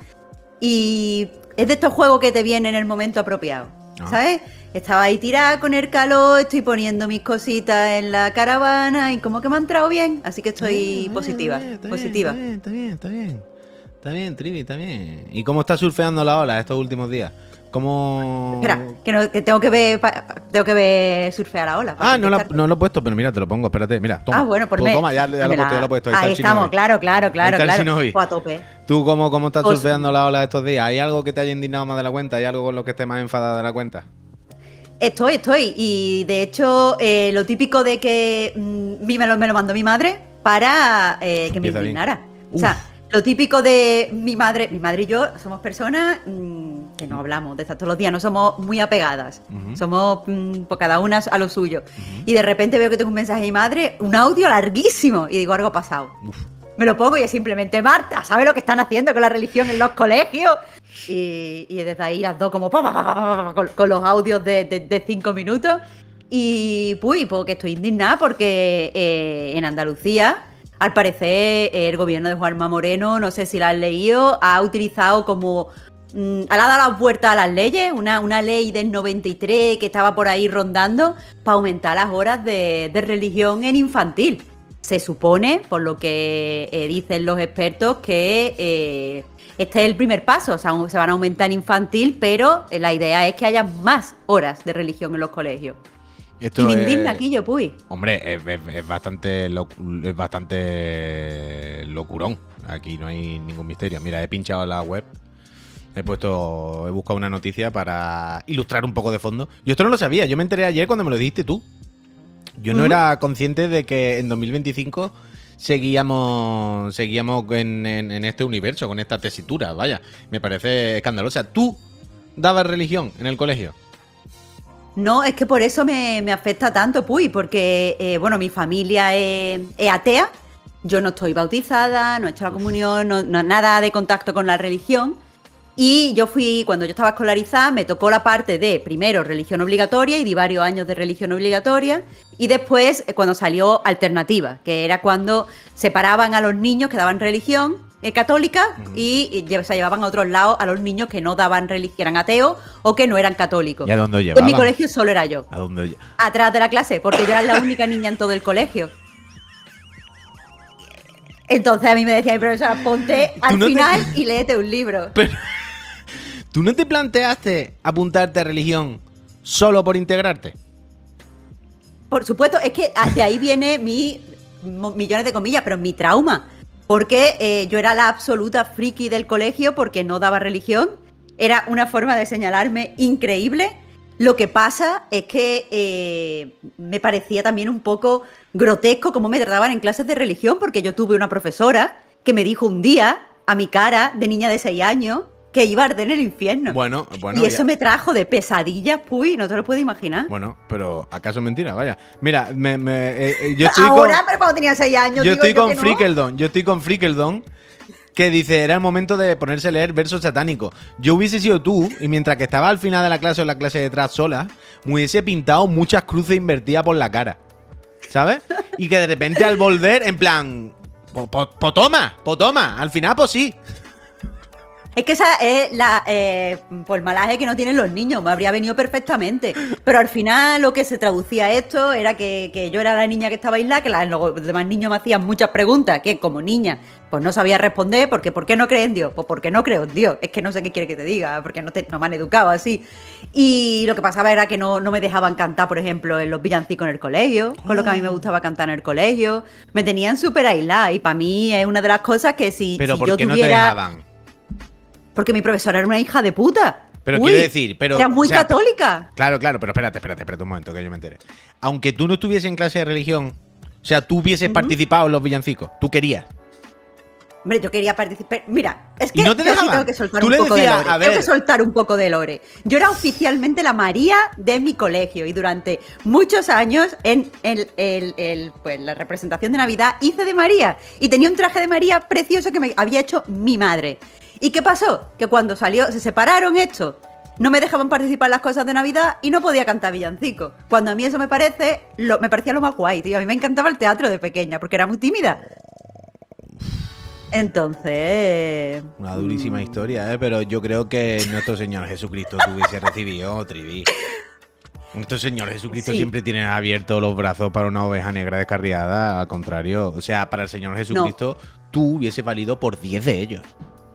E: Y es de estos juegos que te vienen en el momento apropiado,
A: Ah.
E: ¿sabes? Estaba ahí tirada con el calor, estoy poniendo mis cositas en la caravana y como que me ha entrado bien, así que estoy positiva,
A: Está bien,
E: positiva.
A: Está bien, está bien, está bien. Está bien, Trivi, está bien. ¿Y cómo está surfeando la ola estos últimos días? ¿Cómo...?
E: Espera, que, no- que tengo que ver pa- tengo que ver surfear la ola. para
A: Ah, no, la-
E: contestarte.
A: no lo he puesto, pero mira, te lo pongo, espérate, mira, toma.
E: Ah, bueno, por
A: Tú,
E: me-
A: toma, ya, ya lo he
E: dámela.
A: puesto, ya lo he puesto.
E: Ahí
A: está el
E: estamos,
A: Shinobi.
E: claro, claro, claro,
A: Ahí está el
E: claro.
A: Shinobi.
E: Pues a tope.
A: ¿Tú cómo, cómo estás
E: Pues-
A: surfeando la ola estos días? ¿Hay algo que te haya indignado más de la cuenta? ¿Hay algo con lo que estés más enfadada de la cuenta?
E: Estoy, estoy. Y de hecho, eh, lo típico de que mm, mi- me, lo, me lo mandó mi madre para eh, que me
A: Empieza bien.
E: indignara. O sea, lo típico de mi madre, mi madre y yo somos personas mm, que no hablamos de estas todos los días, no somos muy apegadas.
A: Ujú.
E: Somos mm, pues cada una a lo suyo. Y de repente veo que tengo un mensaje de mi madre, un audio larguísimo, y digo, algo ha pasado. Me lo pongo y es simplemente, Marta, ¿sabes lo que están haciendo con la religión en los colegios? Y, y desde ahí las dos como pa, pa, pa, pa, pa, pa, con, con los audios de, de- de cinco minutos. Y pues, porque estoy indignada porque eh, en Andalucía, al parecer, el gobierno de Juanma Moreno, no sé si lo has leído, ha utilizado como... mm, ha dado la vuelta a las leyes, una, una ley del noventa y tres que estaba por ahí rondando para aumentar las horas de, de religión en infantil. Se supone, por lo que eh, dicen los expertos, que eh, este es el primer paso, o sea, se van a aumentar en infantil, pero eh, la idea es que haya más horas de religión en los colegios.
A: Esto
E: Y me
A: es-
E: indigna aquí yo, puy.
A: Hombre, es, es- es bastante locu- es bastante locurón. Aquí no hay ningún misterio. Mira, he pinchado la web. He puesto, he buscado una noticia para ilustrar un poco de fondo. Yo esto no lo sabía. Yo me enteré ayer cuando me lo dijiste tú. Yo no
E: Ujú.
A: era consciente de que en dos mil veinticinco seguíamos seguíamos en, en- en este universo, con esta tesitura. Vaya, me parece escandalosa. ¿Tú dabas religión en el colegio?
E: No, es que por eso me, me afecta tanto, puy, porque, eh, bueno, mi familia es, es atea, yo no estoy bautizada, no he hecho la comunión, no, no- nada de contacto con la religión. Y yo fui, cuando yo estaba escolarizada, me tocó la parte de, primero, religión obligatoria, y di varios años de religión obligatoria, y después, eh, cuando salió alternativa, que era cuando separaban a los niños que daban religión eh, católica y, y lle- se llevaban a otros lados a los niños que no daban religión, que eran ateos o que no eran católicos.
A: ¿Y a dónde os
E: En mi
A: llevaban?
E: colegio solo era yo,
A: ¿A dónde?
E: atrás de la clase, porque yo era la única niña en todo el colegio. Entonces a mí me decía mi profesora, ponte al
A: no te-
E: final y léete un libro.
A: Pero, ¿tú no te planteaste apuntarte a religión solo por integrarte?
E: Por supuesto, es que hacia ahí viene mi, mo- millones de comillas, pero mi trauma. Porque eh, yo era la absoluta friki del colegio porque no daba religión. Era una forma de señalarme increíble. Lo que pasa es que eh, me parecía también un poco grotesco cómo me trataban en clases de religión, porque yo tuve una profesora que me dijo un día, a mi cara, de niña de seis años, que iba a arder en el infierno.
A: Bueno, bueno.
E: y eso
A: ya-
E: me trajo de pesadillas, puy, no te lo puedes imaginar.
A: Bueno, pero ¿acaso es mentira? Vaya. Mira, me, me- eh, eh, yo estoy
E: Ahora,
A: con,
E: pero cuando tenía seis años,
A: yo
E: digo
A: estoy
E: yo
A: con
E: que no.
A: Frickeldon. Yo estoy con Frickeldon. Que dice, era el momento de ponerse a leer versos satánicos. Yo hubiese sido tú, y mientras que estaba al final de la clase o en la clase detrás sola, me hubiese pintado muchas cruces invertidas por la cara. ¿Sabes? Y que de repente al volver, en plan, pues po, po toma, po toma. Al final, pues sí.
E: Es que esa es la, eh, pues el malaje que no tienen los niños, me habría venido perfectamente. Pero al final lo que se traducía a esto era que, que yo era la niña que estaba aislada, que la- los demás niños me hacían muchas preguntas, que como niña pues no sabía responder, porque ¿por qué no creen en Dios? Pues porque no creo en Dios, es que no sé qué quiere que te diga, porque no, te, no me han educado así. Y lo que pasaba era que no, no me dejaban cantar, por ejemplo, en los villancicos en el colegio, con lo que a mí me gustaba cantar en el colegio. Me tenían súper aislada y para mí es una de las cosas que si,
A: Pero
E: si
A: ¿por
E: yo
A: qué no te
E: tuviera...
A: dejaban?
E: Porque mi profesora era una hija de puta.
A: Pero
E: Uy,
A: quiero decir, pero.
E: Era muy
A: o sea,
E: católica.
A: Claro, claro, pero espérate, espérate, espérate un momento que yo me enteré. Aunque tú no estuviese en clase de religión, O sea, tú hubieses
E: Ujú.
A: participado en los villancicos. Tú querías.
E: Hombre, yo quería participar. Mira, es que
A: ¿Y no te
E: yo sí
A: dejaban?
E: tengo que soltar
A: Tú
E: un
A: le
E: poco de
A: decías,
E: lore.
A: a
E: Tengo
A: ver.
E: que soltar un poco de lore. Yo era oficialmente la María de mi colegio y durante muchos años en el, el- el- pues, la representación de Navidad hice de María y tenía un traje de María precioso que me había hecho mi madre. ¿Y qué pasó? Que cuando salió, se separaron esto. No me dejaban participar en las cosas de Navidad y no podía cantar villancicos. Cuando a mí eso me parece, lo, me parecía lo más guay, tío. A mí me encantaba el teatro de pequeña porque era muy tímida. Entonces.
A: Una durísima
E: mm,
A: historia, ¿eh? Pero yo creo que nuestro Señor Jesucristo tuviese recibido, Trivi. Nuestro Señor Jesucristo
E: Sí.
A: siempre tiene abiertos los brazos para una oveja negra descarriada. Al contrario, o sea, para el Señor Jesucristo, tú hubiese valido por diez de ellos.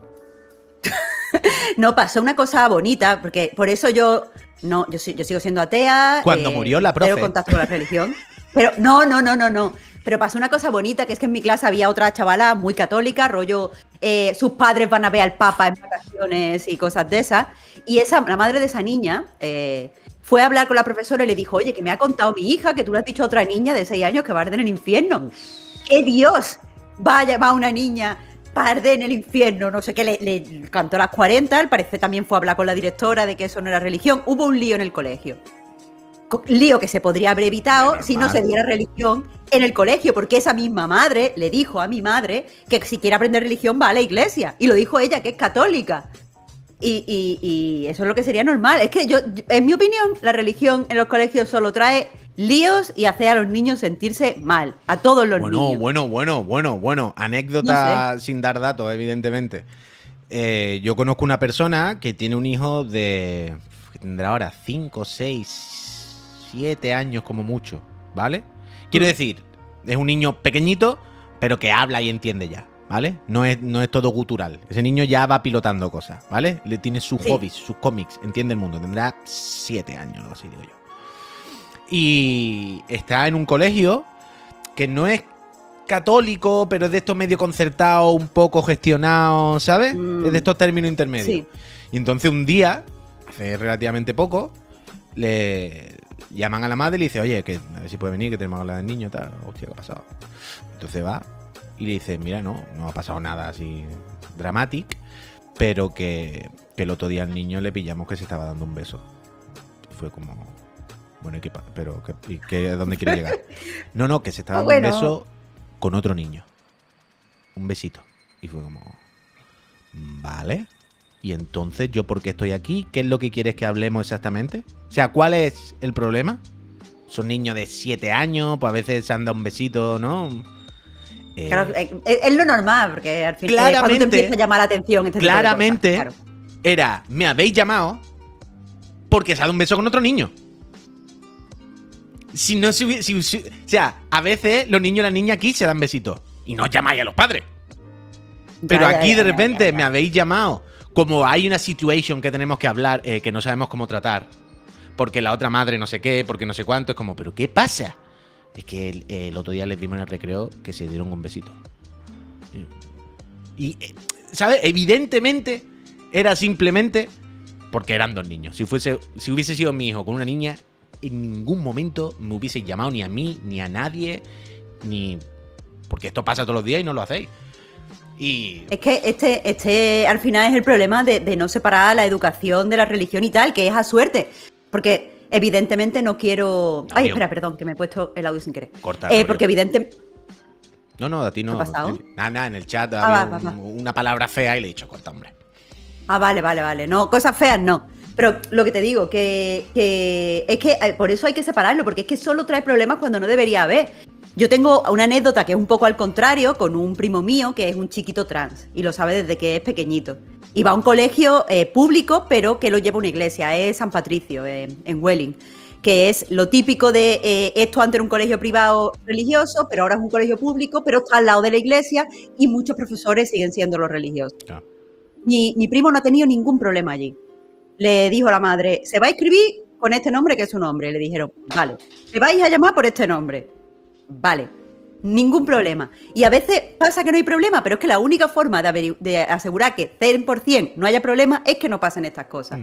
E: No, pasó una cosa bonita, porque por eso yo no, yo, sí- yo sigo siendo atea.
A: Cuando murió la profe.
E: Cero contacto con la religión. Pero no, no, no, no, no. Pero pasó una cosa bonita, que es que en mi clase había otra chavala muy católica, rollo, eh, sus padres van a ver al Papa en vacaciones y cosas de esas. Y esa, la madre de esa niña eh, fue a hablar con la profesora y le dijo, oye, que me ha contado mi hija que tú le has dicho a otra niña de seis años que va a arder en el infierno. ¡Qué Dios! Va a llamar a una niña para arder en el infierno. No sé qué, le, le cantó las cuarenta, al parecer también fue a hablar con la directora de que eso no era religión. Hubo un lío en el colegio. Co- Lío que se podría haber evitado
A: Normal.
E: si no se diera religión en el colegio, porque esa misma madre le dijo a mi madre que si quiere aprender religión va a la iglesia. Y lo dijo ella, que es católica. Y, y- y eso es lo que sería normal. Es que yo, yo- en mi opinión, la religión en los colegios solo trae líos y hace a los niños sentirse mal. A todos los
A: Bueno,
E: niños.
A: bueno, bueno, bueno, bueno. Anécdota sin dar datos, evidentemente. Eh, yo conozco una persona que tiene un hijo de. Que tendrá ahora cinco, seis, siete años como mucho, ¿vale? Quiero decir, es un niño pequeñito, pero que habla y entiende ya, ¿vale? No es, no es todo gutural. Ese niño ya va pilotando cosas, ¿vale? Le tiene sus
E: Sí.
A: hobbies, sus cómics, entiende el mundo. Tendrá siete años, algo así digo yo. Y está en un colegio que no es católico, pero es de estos medio concertados, un poco gestionados, ¿sabes?
E: Mm.
A: Es de estos términos intermedios.
E: Sí.
A: Y entonces un día, hace relativamente poco, le llaman a la madre y le dice, oye, que a ver si puede venir, que tenemos que hablar del niño, tal. Hostia, ¿qué ha pasado? Entonces va y le dice, mira, no, no ha pasado nada así dramático, pero que, que el otro día al niño le pillamos que se estaba dando un beso. Y fue como, bueno, ¿y qué pa- pero qué, y qué- ¿a dónde quiere llegar? No, no, que se estaba
E: Ah,
A: dando
E: bueno.
A: un beso con otro niño. Un besito. Y fue como, vale. Y entonces, ¿yo por qué estoy aquí? ¿Qué es lo que quieres que hablemos exactamente? O sea, ¿cuál es el problema? Son niños de siete años, pues a veces se han dado un besito, ¿no? Eh,
E: Claro, eh, es, es lo normal, porque al final
A: Claramente-
E: cuando te empieza a llamar la atención este tipo de
A: claramente
E: cosas, claro.
A: era, me habéis llamado porque se ha dado un beso con otro niño. Si no se hubiese... si- si- o sea, a veces los niños y las niñas aquí se dan besitos. Y no llamáis a los padres. Pero
E: Ya, ya,
A: aquí
E: ya,
A: de
E: ya,
A: repente
E: ya, ya.
A: me habéis llamado. Como hay una situation que tenemos que hablar, eh, que no sabemos cómo tratar. Porque la otra madre no sé qué, porque no sé cuánto. Es como, ¿pero qué pasa? Es que el, el otro día les vimos en el recreo que se dieron un besito. Y, eh, ¿sabes? Evidentemente era simplemente porque eran dos niños. Si, fuese, si hubiese sido mi hijo con una niña, en ningún momento me hubiese llamado ni a mí, ni a nadie, ni... Porque esto pasa todos los días y no lo hacéis. Y...
E: Es que este, este al final es el problema de, de no separar la educación de la religión y tal, que es a suerte. Porque evidentemente no quiero... Ay,
A: Adiós.
E: espera, perdón, que me he puesto el audio sin querer.
A: Corta,
E: Eh,
A: Mario.
E: porque evidentemente...
A: No, no, a ti no.
E: ¿Qué ha pasado?
A: Nada, nada, en el chat
E: Ah,
A: había
E: va, va, va.
A: un- una palabra fea y le he dicho, corta, hombre.
E: Ah, vale, vale, vale. No, cosas feas no. Pero lo que te digo, que, que es que eh, por eso hay que separarlo, porque es que solo trae problemas cuando no debería haber. Yo tengo una anécdota que es un poco al contrario, con un primo mío que es un chiquito trans y lo sabe desde que es pequeñito. Y va a un colegio eh, público, pero que lo lleva una iglesia, es San Patricio, eh, en Welling, que es lo típico de eh, esto antes era un colegio privado religioso, pero ahora es un colegio público, pero está al lado de la iglesia y muchos profesores siguen siendo los religiosos.
A: Claro.
E: Mi, mi primo no ha tenido ningún problema allí. Le dijo a la madre, se va a escribir con este nombre que es su nombre. Le dijeron, vale. ¿Le vais a llamar por este nombre? Vale. Ningún problema. Y a veces pasa que no hay problema, pero es que la única forma de, averi- de asegurar que cien por ciento no haya problema es que no pasen estas cosas.
A: Mm.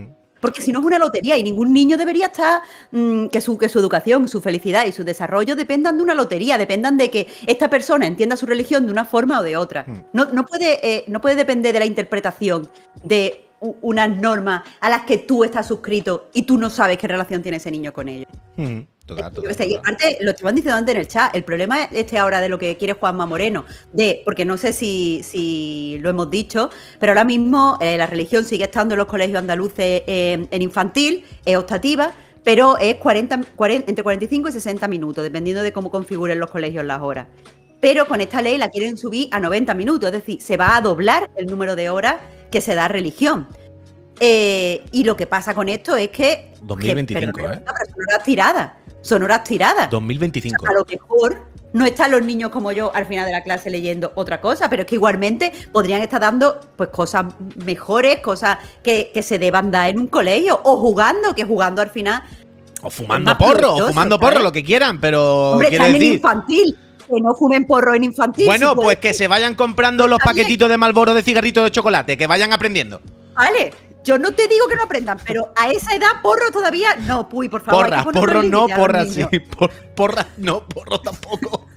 E: Porque si no es una lotería y ningún niño debería estar, mmm, que, su, que su educación, su felicidad y su desarrollo dependan de una lotería, dependan de que esta persona entienda su religión de una forma o de otra. No, no, puede, eh, no puede depender de la interpretación de unas normas a las que tú estás suscrito y tú no sabes qué relación tiene ese niño con ellos.
A: Mm, total, total,
E: Yo qué sé, y
A: total.
E: aparte, lo estaban diciendo antes en el chat, el problema es este ahora de lo que quiere Juanma Moreno, de, porque no sé si, si lo hemos dicho, pero ahora mismo eh, la religión sigue estando en los colegios andaluces eh, en infantil, es optativa, pero es cuarenta, cuarenta, entre cuarenta y cinco y sesenta minutos, dependiendo de cómo configuren los colegios las horas. Pero con esta ley la quieren subir a noventa minutos, es decir, se va a doblar el número de horas que se da a religión. Eh, y lo que pasa con esto es que...
A: dos mil veinticinco,
E: que, pero,
A: ¿eh?
E: Son horas tiradas, son horas tiradas.
A: dos mil veinticinco.
E: O sea, a lo mejor no están los niños como yo al final de la clase leyendo otra cosa, pero es que igualmente podrían estar dando pues cosas mejores, cosas que, que se deban dar en un colegio, o jugando, que jugando al final...
A: O fumando porro, o fumando porro, lo que quieran, pero
E: Hombre,
A: quiero
E: están en
A: decir...
E: infantil, que no fumen porro en infantil.
A: Bueno,
E: si
A: pues
E: puede
A: que
E: ser.
A: se vayan comprando los
E: También.
A: paquetitos de Marlboro de cigarritos de chocolate, que vayan aprendiendo.
E: Vale, yo no te digo que no aprendan, pero a esa edad porro todavía no, puy, por favor. hay que
A: Porras,
E: poner
A: porros no,
E: límite a los
A: porras sí.
E: niños.
A: Por- porras no, porros tampoco.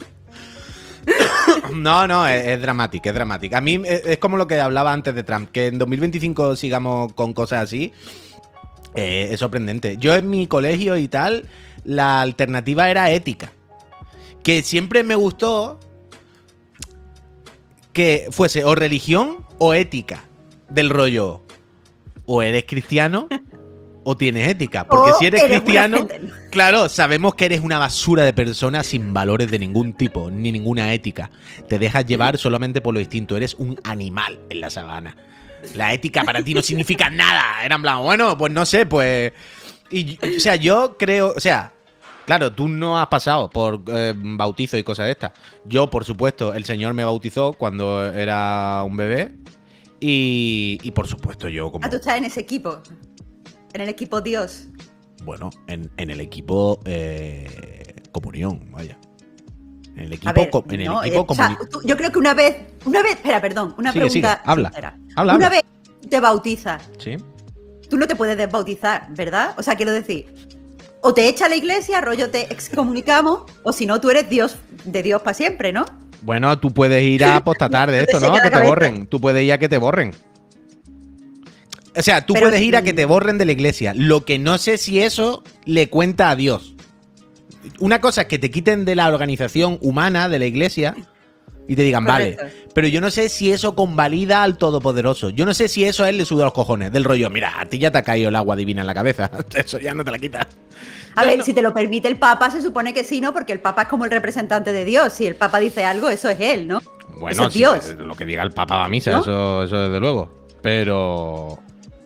A: No, no, es, es dramático, es dramático. A mí es, es como lo que hablaba antes de Trump, que en dos mil veinticinco sigamos con cosas así. Eh, es sorprendente. Yo en mi colegio y tal, la alternativa era ética. Que siempre me gustó que fuese o religión o ética. Del rollo, o eres cristiano o tienes ética. Porque
E: O
A: si eres
E: eres
A: cristiano,
E: buena gente.
A: claro, sabemos que eres una basura de persona sin valores de ningún tipo, ni ninguna ética. Te dejas llevar solamente por lo instinto. Eres un animal en la sabana. La ética para ti no significa nada. Era en plan, bueno, pues no sé, pues... Y, o sea, yo creo... O sea, claro, tú no has pasado por eh, bautizo y cosas de estas. Yo, por supuesto, el Señor me bautizó cuando era un bebé. Y, y por supuesto, yo como...
E: Ah, tú estás en ese equipo, en el equipo Dios.
A: Bueno, en, en el equipo eh, comunión, vaya. En el equipo,
E: A ver,
A: co- en el
E: no,
A: equipo
E: eh, o sea,
A: comuni-
E: tú- yo creo que una vez, una vez, espera, perdón, una
A: Sigue,
E: pregunta
A: sigue, habla,
E: sincera.
A: habla,
E: Una
A: habla.
E: vez te bautizas,
A: ¿Sí?
E: tú no te puedes desbautizar, ¿verdad? O sea, quiero decir, o te echa la iglesia, rollo te excomunicamos, o si no, tú eres Dios, de Dios para siempre, ¿no?
A: Bueno, tú puedes ir a apostatar de
E: No te
A: esto, ¿no?
E: seca
A: A
E: la
A: que te
E: cabeza.
A: borren. Tú puedes ir a que te borren. O sea, tú
E: Pero
A: puedes ir a
E: si-
A: que te borren de la iglesia. Lo que no sé si eso le cuenta a Dios. Una cosa es que te quiten de la organización humana de la iglesia y te digan,
E: Correcto.
A: vale, pero yo no sé si eso convalida al Todopoderoso. Yo no sé si eso a él le suda los cojones. Del rollo, mira, a ti ya te ha caído el agua divina en la cabeza. Eso ya no te la quitas.
E: A
A: No,
E: ver,
A: no.
E: si te lo permite el Papa, se supone que sí, ¿no? Porque el Papa es como el representante de Dios. Si el Papa dice algo, eso es él, ¿no?
A: Bueno,
E: Eso es
A: sí,
E: Dios.
A: lo que diga el Papa va a misa,
E: ¿No?
A: eso, eso desde luego. Pero...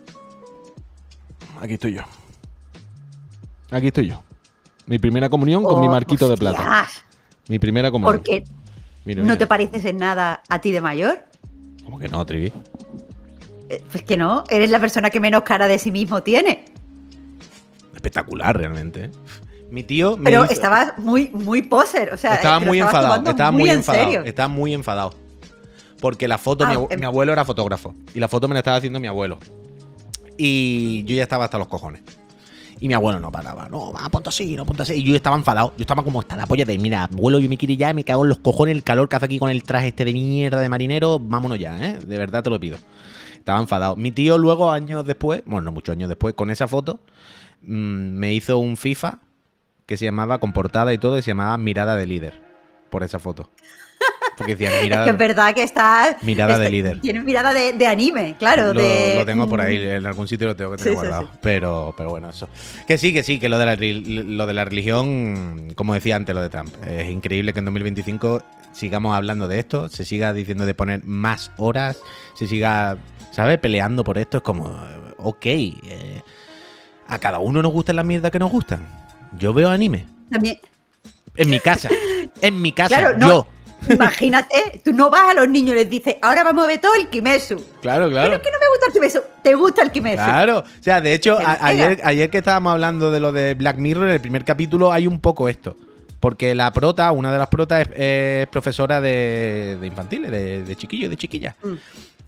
A: Aquí estoy yo. Aquí estoy yo. Mi primera comunión con mi
E: Oh,
A: marquito de plata.
E: hostias,
A: Mi primera comunión.
E: Porque
A: Mira,
E: no
A: mira.
E: te pareces en nada a ti de mayor.
A: ¿Cómo que no, Trivi?
E: Eh, Pues que no, eres la persona que menos cara de sí mismo tiene.
A: Espectacular, realmente. ¿eh? Mi tío me
E: Pero
A: hizo-
E: estabas muy, muy poser. O sea,
A: estaba
E: te lo
A: muy
E: estabas
A: enfadado.
E: tomando
A: Estaba
E: muy
A: muy
E: en
A: enfadado.
E: serio.
A: Estaba muy enfadado. Porque la foto,
E: Ah,
A: mi, abue-
E: em-
A: mi abuelo era fotógrafo. Y la foto me la estaba haciendo mi abuelo. Y yo ya estaba hasta los cojones. Y mi abuelo no paraba. No, va, ponte así, no ponte así. Y yo estaba enfadado. Yo estaba como hasta la polla de, mira, abuelo, yo me quiero ir ya, me cago en los cojones, el calor que hace aquí con el traje este de mierda de marinero. Vámonos ya, ¿eh? De verdad te lo pido. Estaba enfadado. Mi tío luego, años después, bueno, no muchos años después, con esa foto, mmm, me hizo un FIFA que se llamaba, con portada y todo, y se llamaba Mirada de Líder. Por esa foto. Porque decía, mirada...
E: Que es verdad que está.
A: Mirada de
E: está-
A: líder.
E: Tiene mirada de, de anime, claro.
A: Lo,
E: de,
A: lo tengo por ahí,
E: mm,
A: en algún sitio lo tengo que tener
E: Sí, sí,
A: guardado.
E: sí.
A: Pero, pero bueno, eso. Que sí, que sí, que lo de, la, rel- lo de la religión, como decía antes lo de Trump, es increíble que en dos mil veinticinco sigamos hablando de esto, se siga diciendo de poner más horas, se siga, ¿sabes? Peleando por esto. Es como, eh, ok, eh, a cada uno nos gustan las mierdas que nos gustan. Yo veo anime.
E: También.
A: En mi casa. En mi casa.
E: Claro, no.
A: Yo.
E: Imagínate, tú no vas a los niños y les dices, ahora vamos a ver todo el Kimetsu.
A: Claro, claro.
E: Pero es que no me gusta el Kimetsu. ¿Te gusta el Kimetsu?
A: Claro, o sea, de hecho,
E: Se
A: a-
E: entera.
A: ayer, ayer que estábamos hablando de lo de Black Mirror, en el primer capítulo hay un poco esto. Porque la prota, una de las protas, es, es profesora de, de infantiles, de, de chiquillos, de chiquillas.
E: Mm.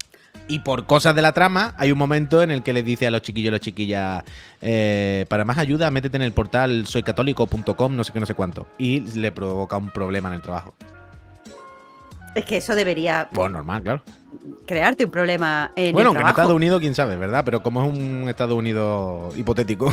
A: Y por cosas de la trama, hay un momento en el que les dice a los chiquillos y las chiquillas, eh, para más ayuda, métete en el portal soy católico punto com, no sé qué, no sé cuánto. Y le provoca un problema en el trabajo.
E: Es que eso debería
A: Pues normal, claro.
E: crearte un problema en
A: Bueno,
E: el
A: aunque en
E: trabajo.
A: Estados Unidos, quién sabe, ¿verdad? Pero como es un Estados Unidos hipotético,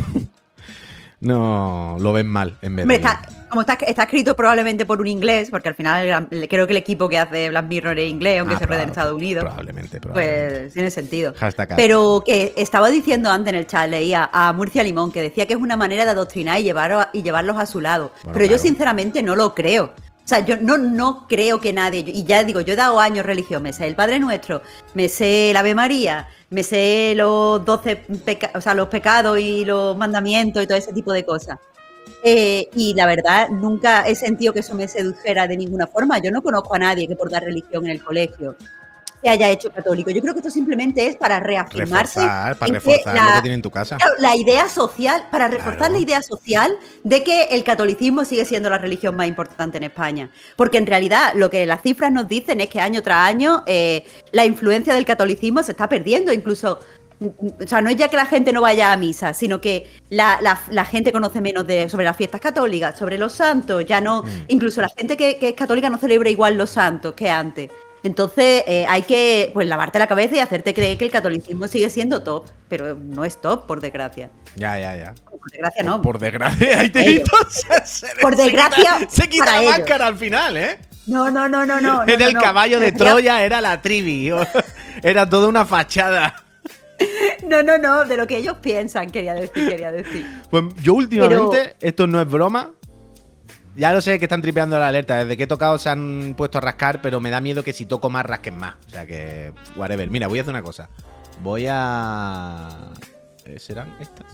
A: no lo ven mal en vez
E: Hombre,
A: de...
E: está, como está, está escrito probablemente por un inglés, porque al final el- el- creo que el equipo que hace Black Mirror es inglés, aunque
A: Ah,
E: se rueda en
A: probable-
E: Estados Unidos.
A: Probablemente, probablemente.
E: Pues tiene sentido.
A: Hashtag
E: Pero que estaba diciendo antes en el chat, leía a Murcia Limón, que decía que es una manera de adoctrinar y, llevar, y llevarlos a su lado.
A: Bueno,
E: Pero yo
A: claro.
E: sinceramente no lo creo. O sea, yo no, no creo que nadie, y ya digo, yo he dado años religión, me sé el Padre Nuestro, me sé el Ave María, me sé los doce peca- o sea, los pecados y los mandamientos y todo ese tipo de cosas. Eh, y la verdad, nunca he sentido que eso me sedujera de ninguna forma. Yo no conozco a nadie que por dar religión en el colegio se haya hecho católico. Yo creo que esto simplemente es para reafirmarse.
A: Reforzar, para
E: en que
A: reforzar lo
E: la-
A: que tiene en tu casa.
E: Claro, la idea social, para reforzar
A: Claro.
E: la idea social de que el catolicismo sigue siendo la religión más importante en España. Porque en realidad lo que las cifras nos dicen es que año tras año eh, la influencia del catolicismo se está perdiendo. Incluso, mm, o sea, no es ya que la gente no vaya a misa, sino que la, la- la gente conoce menos de, sobre las fiestas católicas, sobre los santos. Ya no, incluso la gente que, que es católica no celebra igual los santos que antes. Entonces eh, hay que pues lavarte la cabeza y hacerte creer que el catolicismo sigue siendo top, pero no es top, por desgracia.
A: Ya, ya, ya.
E: Por desgracia no.
A: Por desgracia, ahí te he
E: Ellos.
A: visto. Se, se-
E: Por
A: se
E: desgracia,
A: quita, se quita
E: para
A: la
E: ellos.
A: máscara al final, ¿eh?
E: No, no, no, no, no.
A: En
E: no,
A: el
E: no.
A: caballo de
E: Desgracia-
A: Troya era la trivi. o- Era toda una fachada.
E: No, no, no, de lo que ellos piensan, quería decir, quería decir.
A: Pues yo últimamente,
E: Pero-
A: esto no es broma. Ya lo sé que están tripeando la alerta. Desde que he tocado se han puesto a rascar, pero me da miedo que si toco más rasquen más. O sea que, whatever. Mira, voy a hacer una cosa. Voy a... eh, ¿Serán estas?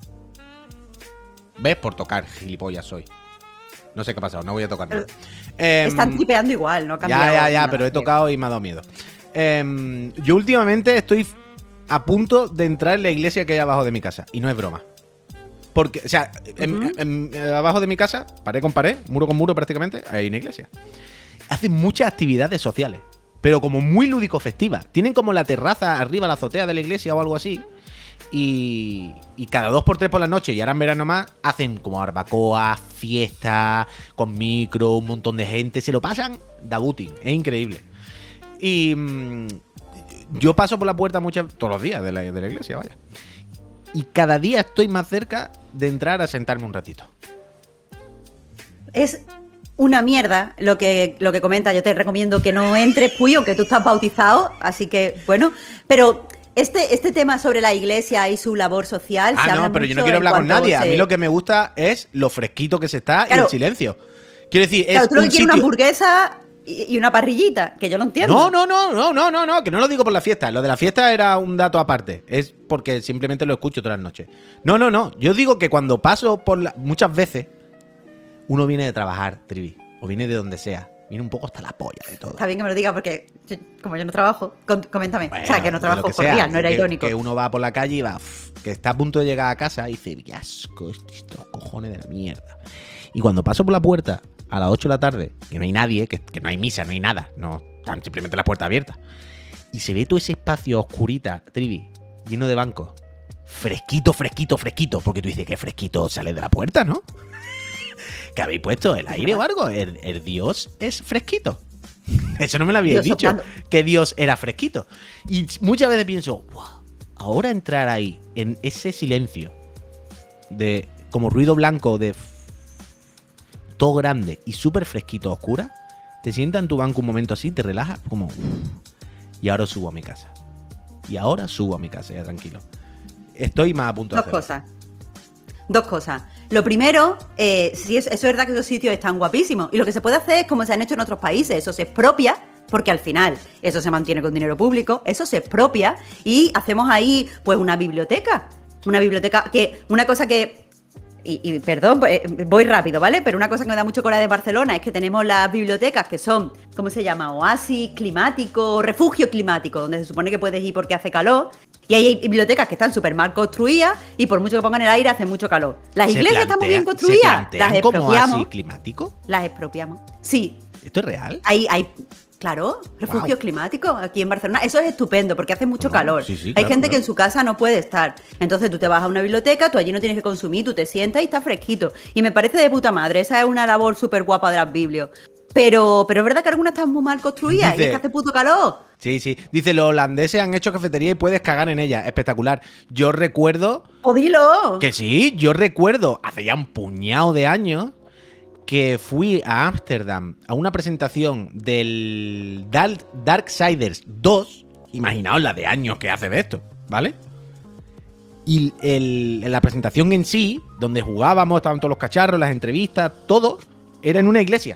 A: ¿Ves? Por tocar, gilipollas soy. No sé qué ha pasado, no voy a tocar nada. Em,
E: Están tripeando igual, no ha cambiado
A: Ya, ya, ya,
E: nada,
A: pero he
E: creo.
A: tocado y me ha dado miedo. Em, yo últimamente estoy a punto de entrar en la iglesia que hay abajo de mi casa. Y no es broma. Porque, o sea, en- en- en- abajo de mi casa, pared con pared, muro con muro prácticamente, hay una iglesia. Hacen muchas actividades sociales, pero como muy lúdico-festivas. Tienen como la terraza arriba, la azotea de la iglesia o algo así. Y, y cada dos por tres por la noche, y ahora en verano más, hacen como barbacoa, fiesta, con micro, un montón de gente. Se lo pasan da guti, es increíble. Y mm, yo paso por la puerta muchas, todos los días de la, de la iglesia, vaya. Y cada día estoy más cerca de entrar a sentarme un ratito.
E: Es una mierda lo que, lo que comenta. Yo te recomiendo que no entres, Puy, aunque tú estás bautizado, así que bueno. Pero este, este tema sobre la iglesia y su labor social. se
A: Ah,
E: habla
A: no, pero yo no
E: mucho
A: quiero
E: en
A: hablar con
E: cuanto
A: nadie. A
E: se-
A: mí lo que me gusta es lo fresquito que se está y
E: Claro.
A: el silencio. Quiero decir, es
E: Claro, tú lo que
A: un
E: quieres una
A: sitio...
E: hamburguesa y, y una parrillita, que yo lo entiendo.
A: No, no, no, no, no, no, no, que no lo digo por la fiesta. Lo de la fiesta era un dato aparte. Es porque simplemente lo escucho todas las noches. No, no, no. Yo digo que cuando paso por la... Muchas veces uno viene de trabajar, Trivi, o viene de donde sea. Viene un poco hasta la polla de todo.
E: Está bien que me lo digas porque yo- como yo no trabajo, con- coméntame. o sea, que no
A: de
E: trabajo
A: lo que
E: por
A: sea,
E: día, no era
A: que,
E: irónico.
A: Que uno va por la calle y va, uff, que está a punto de llegar a casa y dice, qué asco, estos cojones de la mierda. Y cuando paso por la puerta a las ocho de la tarde, que no hay nadie, que, que no hay misa, no hay nada, no están simplemente las puertas abiertas, y se ve todo ese espacio oscurita, Trivi, lleno de bancos, fresquito, fresquito, fresquito, porque tú dices que fresquito sale de la puerta, ¿no? ¿Que habéis puesto el aire o algo? El, el Dios es fresquito. Eso no me lo habíais
E: Dios
A: dicho,
E: soplando.
A: que Dios era fresquito. Y muchas veces pienso, "Buah, ahora entrar ahí, en ese silencio, de como ruido blanco, de f- todo grande y súper fresquito, oscura, te sientas en tu banco un momento así, te relajas, como, "Uf, y ahora subo a mi casa. Y ahora subo a mi casa, ya tranquilo. Estoy más a punto de
E: Dos
A: hacerlo.
E: cosas. Dos cosas. Lo primero, eh, sí, es, eso es verdad que los sitios están guapísimos. Y lo que se puede hacer es como se han hecho en otros países. Eso se expropia, porque al final eso se mantiene con dinero público. Eso se expropia y hacemos ahí, pues, una biblioteca. Una biblioteca que, una cosa que. Y, y perdón, pues, eh, voy rápido, ¿vale? Pero una cosa que me da mucho coraje de Barcelona es que tenemos las bibliotecas que son, ¿cómo se llama? Oasis climático, refugio climático, donde se supone que puedes ir porque hace calor. Y hay bibliotecas que están súper mal construidas y por mucho que pongan el aire hace mucho calor. Las
A: ¿Se
E: iglesias están muy bien
A: plantea-
E: construidas,
A: ¿Se plantean
E: las
A: como
E: expropiamos.
A: así climático?
E: Las expropiamos. Sí,
A: ¿Esto es real?
E: hay, hay, Claro, refugios
A: Wow.
E: climáticos aquí en Barcelona. Eso es estupendo porque hace mucho
A: No,
E: calor.
A: sí, sí,
E: Hay
A: claro,
E: gente que
A: claro.
E: en su casa no puede estar. Entonces tú te vas a una biblioteca, tú allí no tienes que consumir, tú te sientas y está fresquito. Y me parece de puta madre. Esa es una labor súper guapa de las biblios. Pero, pero es verdad que algunas están muy mal construidas y
A: Dice-
E: es que hace puto calor.
A: Sí, sí. Dice, los holandeses han hecho cafetería y puedes cagar en ella. Espectacular. Yo recuerdo
E: ¡O dilo!
A: que sí, yo recuerdo hace ya un puñado de años que fui a Ámsterdam a una presentación del Dark, Darksiders dos. Imaginaos la de años que hace de esto, ¿vale? Y el, en la presentación en sí, donde jugábamos, estaban todos los cacharros, las entrevistas, todo, era en una iglesia.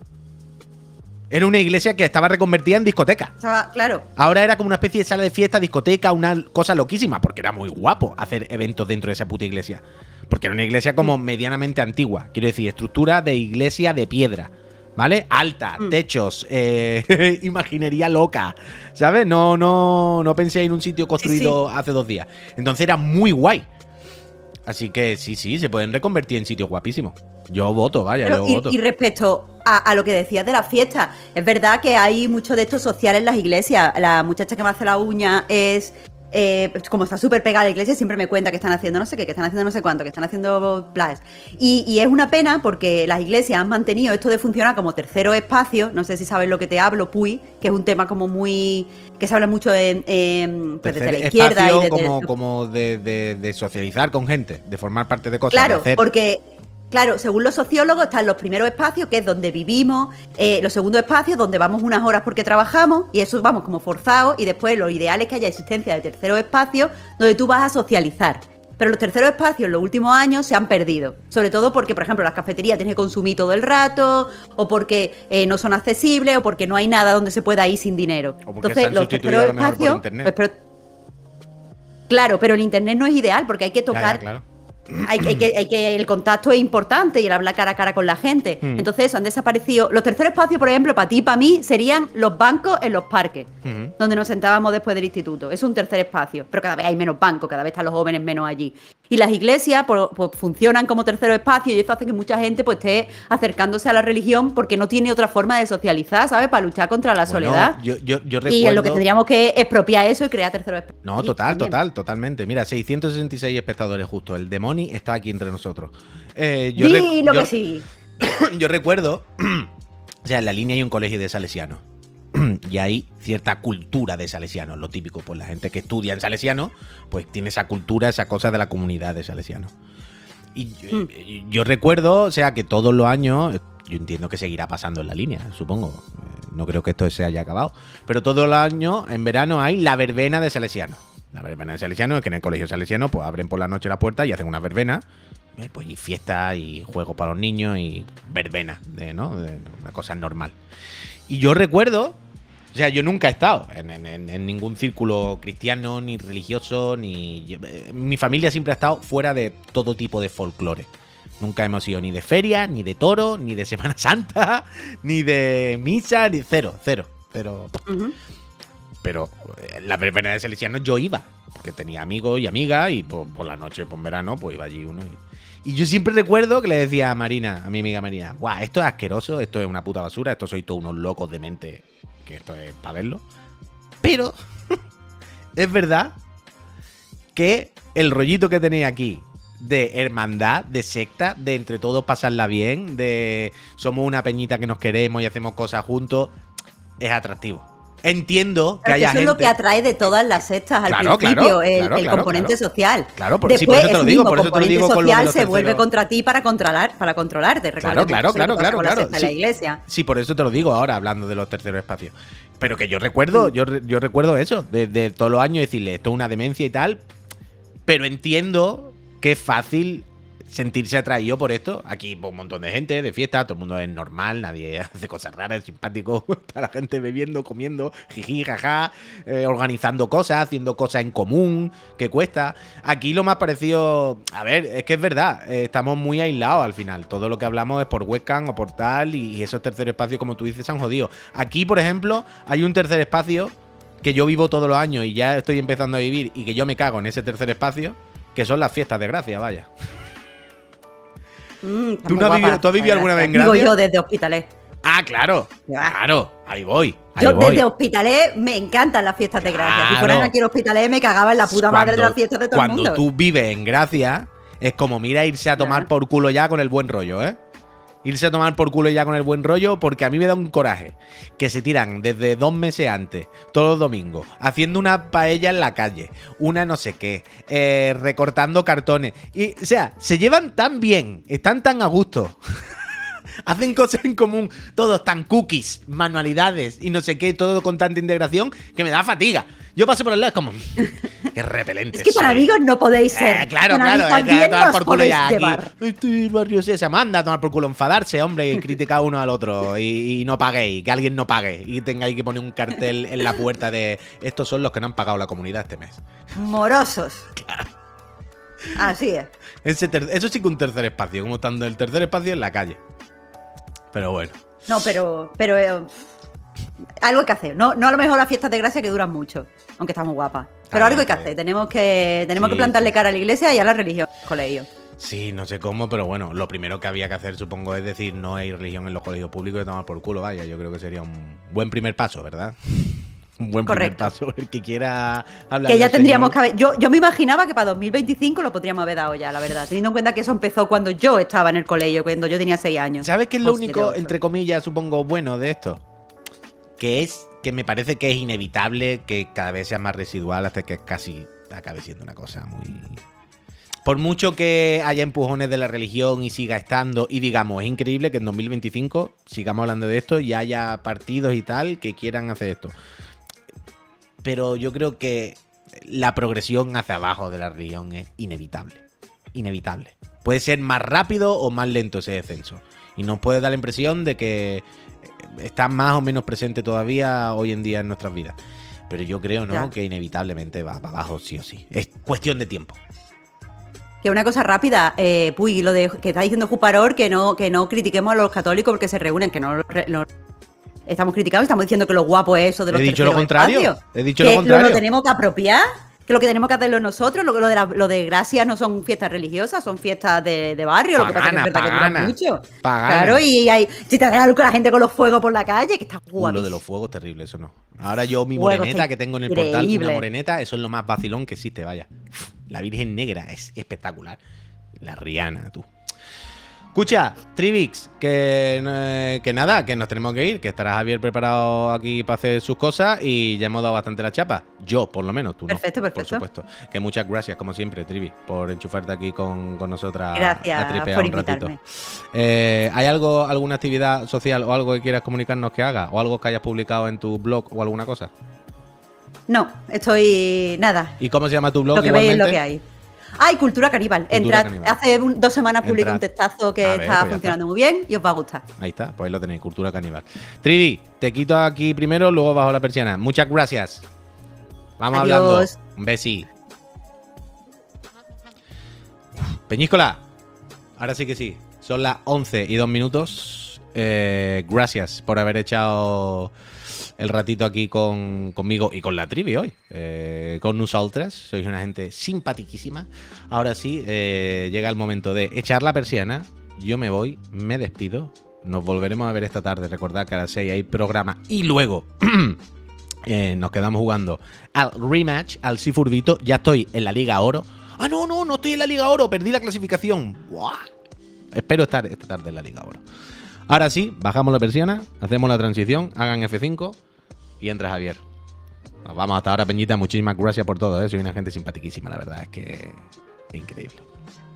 A: Era una iglesia que estaba reconvertida en discoteca.
E: Estaba- claro.
A: Ahora era como una especie de sala de fiesta, discoteca, una cosa loquísima, porque era muy guapo hacer eventos dentro de esa puta iglesia. Porque era una iglesia como medianamente antigua, quiero decir, estructura de iglesia de piedra, ¿vale? Alta,
E: Mm.
A: techos, eh, imaginería loca, ¿sabes? No, no, no pensé en un sitio construido hace dos días. Entonces era muy guay. Así que sí, sí, se pueden reconvertir en sitios guapísimos. Yo voto, vaya,
E: Pero,
A: yo
E: y,
A: voto.
E: y respecto a, a lo que decías de la fiesta, es verdad que hay mucho de esto social en las iglesias. La muchacha que me hace la uña es, eh, como está súper pegada a la iglesia, siempre me cuenta que están haciendo no sé qué, que están haciendo no sé cuánto, que están haciendo blas. Y, y es una pena porque las iglesias han mantenido esto de funcionar como tercero espacio. No sé si sabes lo que te hablo, Puy, que es un tema como muy... que se habla mucho en, en, pues desde la
A: Tercer
E: izquierda y
A: espacio
E: desde...
A: como, como de, de- de socializar con gente, de formar parte de cosas.
E: Claro,
A: de hacer.
E: porque, claro, según los sociólogos están los primeros espacios, que es donde vivimos, eh, los segundos espacios, donde vamos unas horas porque trabajamos, y eso vamos como forzados, y después lo ideal es que haya existencia de terceros espacios, donde tú vas a socializar. Pero los terceros espacios en los últimos años se han perdido, sobre todo porque, por ejemplo, las cafeterías tienes que consumir todo el rato, o porque eh, no son accesibles, o porque no hay nada donde se pueda ir sin dinero.
A: O porque se han sustituido a lo mejor por internet.
E: pues, pero- claro, pero el internet no es ideal porque hay que
A: Ya,
E: tocar
A: ya, claro.
E: hay, hay que, hay que el contacto es importante y el hablar cara a cara con la gente.
A: Mm.
E: Entonces eso, han desaparecido. Los terceros espacios, por ejemplo, para ti y para mí, serían los bancos en los parques,
A: Ujú.
E: donde nos sentábamos después del instituto. Es un tercer espacio, pero cada vez hay menos bancos, cada vez están los jóvenes menos allí. Y las iglesias pues, pues, funcionan como tercero espacio y eso hace que mucha gente pues esté acercándose a la religión porque no tiene otra forma de socializar, ¿sabes? Para luchar contra la
A: Bueno,
E: soledad.
A: yo, yo, yo
E: Y en lo que
A: recuerdo-
E: tendríamos que expropiar eso y crear tercero espacio.
A: No, total, total, totalmente. Mira, seiscientos sesenta y seis espectadores justo. El Demoni está aquí entre nosotros. Eh, yo, rec-
E: Di lo
A: yo-
E: que sí.
A: yo recuerdo, o sea, en la línea hay un colegio de salesianos. Y hay cierta cultura de salesianos, lo típico, pues la gente que estudia en salesiano, pues tiene esa cultura, esa cosa de la comunidad de salesianos. Y yo,
E: Mm.
A: yo recuerdo, o sea, que todos los años, yo entiendo que seguirá pasando en la línea, supongo. Eh, No creo que esto se haya acabado. Pero todos los años, en verano, hay la verbena de salesianos. La verbena de salesianos es que en el colegio salesiano, pues abren por la noche la puerta y hacen una verbena. eh, Pues y fiesta y juegos para los niños y verbena, de, ¿no? De una cosa normal. Y yo recuerdo, o sea, yo nunca he estado en, en- en- en ningún círculo cristiano, ni religioso, ni... yo- eh, mi familia siempre ha estado fuera de todo tipo de folclore. Nunca hemos ido ni de feria, ni de toro, ni de Semana Santa, ni de misa, ni cero, cero, cero.
E: Ujú.
A: Pero eh, la verbena de salesianos yo iba, porque tenía amigos y amigas, y por, por la noche, por verano, pues iba allí uno. Y, y yo siempre recuerdo que le decía a Marina, a mi amiga Marina, guau, esto es asqueroso, esto es una puta basura, esto sois todos unos locos de mente, que esto es para verlo. Pero es verdad que el rollito que tenéis aquí de hermandad, de secta, de entre todos pasarla bien, de somos una peñita que nos queremos y hacemos cosas juntos, es atractivo. Entiendo que
E: Pero
A: haya
E: eso
A: gente...
E: es lo que atrae de todas las sectas al
A: Claro,
E: principio,
A: claro,
E: el,
A: claro,
E: el
A: claro,
E: componente
A: claro.
E: social.
A: Claro, por- sí,
E: Después,
A: por eso te lo
E: ese
A: digo,
E: mismo
A: por eso te lo
E: componente
A: digo con lo de
E: social
A: los
E: se vuelve
A: terceros.
E: contra ti para controlar, para controlarte.
A: Claro, claro, claro, claro,
E: con la
A: claro.
E: secta de la
A: Sí.
E: iglesia.
A: Sí, por eso te lo digo ahora, hablando de los terceros espacios. Pero que yo recuerdo, yo, re- yo recuerdo eso, de, de todos los años decirle, esto es una demencia y tal, pero entiendo que es fácil sentirse atraído por esto. Aquí pues, un montón de gente, de fiesta, todo el mundo es normal, nadie hace cosas raras, es simpático, está la gente bebiendo, comiendo, jiji, jaja, eh, organizando cosas, haciendo cosas en común, que cuesta. Aquí lo más parecido, a ver, es que es verdad, eh, estamos muy aislados al final, todo lo que hablamos es por webcam o por tal, y, y esos terceros espacios, como tú dices, se han jodido. Aquí, por ejemplo, hay un tercer espacio que yo vivo todos los años y ya estoy empezando a vivir y que yo me cago en ese tercer espacio, que son las fiestas de Gracia, vaya.
E: Mm, está
A: ¿Tú
E: muy
A: no has
E: guapa
A: vivido-
E: la
A: tú has vivido
E: fiesta de
A: alguna vez en
E: Gracia. Digo
A: Gracia?
E: yo desde Hospitalet.
A: Ah, claro,
E: Ya.
A: claro. Ahí voy, ahí
E: Yo
A: voy.
E: desde Hospitalet me encantan las fiestas de Gracia. Si
A: Claro.
E: fueran aquí en Hospitalet me cagaba en la puta madre de las fiestas de todo el
A: Cuando
E: mundo.
A: tú vives en Gracia, es como mira irse a tomar
E: Ya.
A: por culo ya con el buen rollo, ¿eh? Irse a tomar por culo ya con el buen rollo, porque a mí me da un coraje que se tiran desde dos meses antes, todos los domingos, haciendo una paella en la calle, una no sé qué, eh, recortando cartones. Y, o sea, se llevan tan bien, están tan a gusto. Hacen cosas en común, todos tan cookies, manualidades y no sé qué, todo con tanta integración que me da fatiga. Yo paso por el lado, es como. Qué repelente.
E: Es que para
A: soy.
E: amigos no podéis ser.
A: Eh, claro,
E: Con
A: claro,
E: amigos
A: es que a
E: también
A: tomar
E: nos
A: por culo
E: podéis
A: ya aquí.
E: llevar.
A: Estoy en barrio C, se manda a tomar por culo, enfadarse, hombre, y criticar uno al otro. Y, y no paguéis, que alguien no pague. Y tengáis que poner un cartel en la puerta de estos son los que no han pagado la comunidad este mes.
E: Morosos. Así es.
A: Ese ter- eso sí que un tercer espacio, como estando el tercer espacio en la calle. Pero bueno.
E: No, pero, pero eh, algo hay que hacer. No, no a lo mejor las fiestas de gracia que duran mucho, aunque estamos guapas. Pero
A: Ah,
E: algo hay que
A: ok.
E: hacer. Tenemos que, tenemos
A: Sí,
E: que plantarle
A: sí.
E: cara a la iglesia y a la religión en los colegios.
A: Sí, no sé cómo, pero bueno, lo primero que había que hacer, supongo, es decir, no hay religión en los colegios públicos y tomar por culo, vaya. Yo creo que sería un buen primer paso, ¿verdad? Un buen
E: Correcto.
A: primer paso. El que quiera hablar
E: Que ya
A: del
E: tendríamos
A: Señor.
E: que haber. Yo, yo me imaginaba que para dos mil veinticinco lo podríamos haber dado ya, la verdad. Teniendo en cuenta que eso empezó cuando yo estaba en el colegio, cuando yo tenía seis años.
A: ¿Sabes qué es lo
E: O siete,
A: único,
E: ocho.
A: entre comillas, supongo, bueno de esto? Que es que me parece que es inevitable que cada vez sea más residual hasta que casi acabe siendo una cosa muy... Por mucho que haya empujones de la religión y siga estando, y digamos, es increíble que en dos mil veinticinco sigamos hablando de esto y haya partidos y tal que quieran hacer esto. Pero yo creo que la progresión hacia abajo de la religión es inevitable. Inevitable. Puede ser más rápido o más lento ese descenso. Y nos puede dar la impresión de que está más o menos presente todavía hoy en día en nuestras vidas. Pero yo creo, ¿no?
E: Ya.
A: Que inevitablemente va para abajo sí o sí. Es cuestión de tiempo.
E: Que una cosa rápida, eh, Puy, lo de que está diciendo Juparor, que no, que no critiquemos a los católicos porque se reúnen, que no lo, lo- estamos criticando, estamos diciendo que lo guapo es eso de los
A: He dicho lo
E: terceros
A: contrario,
E: espacios.
A: he dicho
E: Que
A: lo contrario.
E: Lo tenemos que apropiar, que lo que tenemos que hacerlo nosotros, lo, que- lo de la- lo de gracias no son fiestas religiosas, son fiestas de, de barrio, lo que pasa es que es
A: Pagana,
E: verdad que duran
A: pagana,
E: mucho.
A: pagana.
E: Claro, y hay, si te da la gente con los fuegos por la calle, que está
A: Uh,
E: guapo.
A: lo de los fuegos terrible, eso no. Ahora yo mi
E: Fuego,
A: moreneta
E: está
A: que tengo en el portal,
E: increíble.
A: una moreneta, eso es lo más vacilón que existe, vaya. La Virgen Negra es espectacular. La Rihanna, tú. Escucha, Trivix, que, eh, que nada, que nos tenemos que ir, que estará Javier preparado aquí para hacer sus cosas y ya hemos dado bastante la chapa. Yo, por lo menos, tú no.
E: Perfecto, perfecto.
A: Por supuesto. Que muchas gracias, como siempre, Trivix, por enchufarte aquí con, con nosotras
E: Gracias
A: a tripear
E: por
A: un ratito.
E: invitarme.
A: Eh, ¿Hay algo, alguna actividad social o algo que quieras comunicarnos que haga? ¿O algo que hayas publicado en tu blog o alguna cosa?
E: No, estoy. Nada.
A: ¿Y cómo se llama tu blog?
E: Lo que veis es lo
A: igualmente?
E: que hay. Ay, Cultura Caníbal.
A: Cultura
E: Entrad.
A: Caníbal.
E: Hace un- dos semanas publiqué
A: Entrad.
E: un textazo que
A: A ver,
E: está
A: pues ya
E: funcionando muy bien y os va a gustar.
A: Ahí está, pues ahí lo tenéis, Cultura Caníbal. Trivi, te quito aquí primero, luego bajo la persiana. Muchas gracias. Vamos
E: Adiós.
A: hablando. Un besi. Peñíscola. Ahora sí que sí. Son las once y dos minutos. Eh, gracias por haber echado el ratito aquí con, conmigo y con la Trivi hoy. Eh, con nosotras. Sois una gente simpaticísima. Ahora sí, eh, llega el momento de echar la persiana. Yo me voy, me despido. Nos volveremos a ver esta tarde. Recordad que a las seis hay programa. Y luego eh, nos quedamos jugando al rematch, al Sifurdito. Ya estoy en la Liga Oro. Ah, no, no, no estoy en la Liga Oro. Perdí la clasificación. ¡Buah! Espero estar esta tarde en la Liga Oro. Ahora sí, bajamos la persiana, hacemos la transición, hagan F cinco y entra Javier. Nos vamos hasta ahora, Peñita. Muchísimas gracias por todo, ¿eh? Soy una gente simpaticísima, la verdad. Es que es increíble.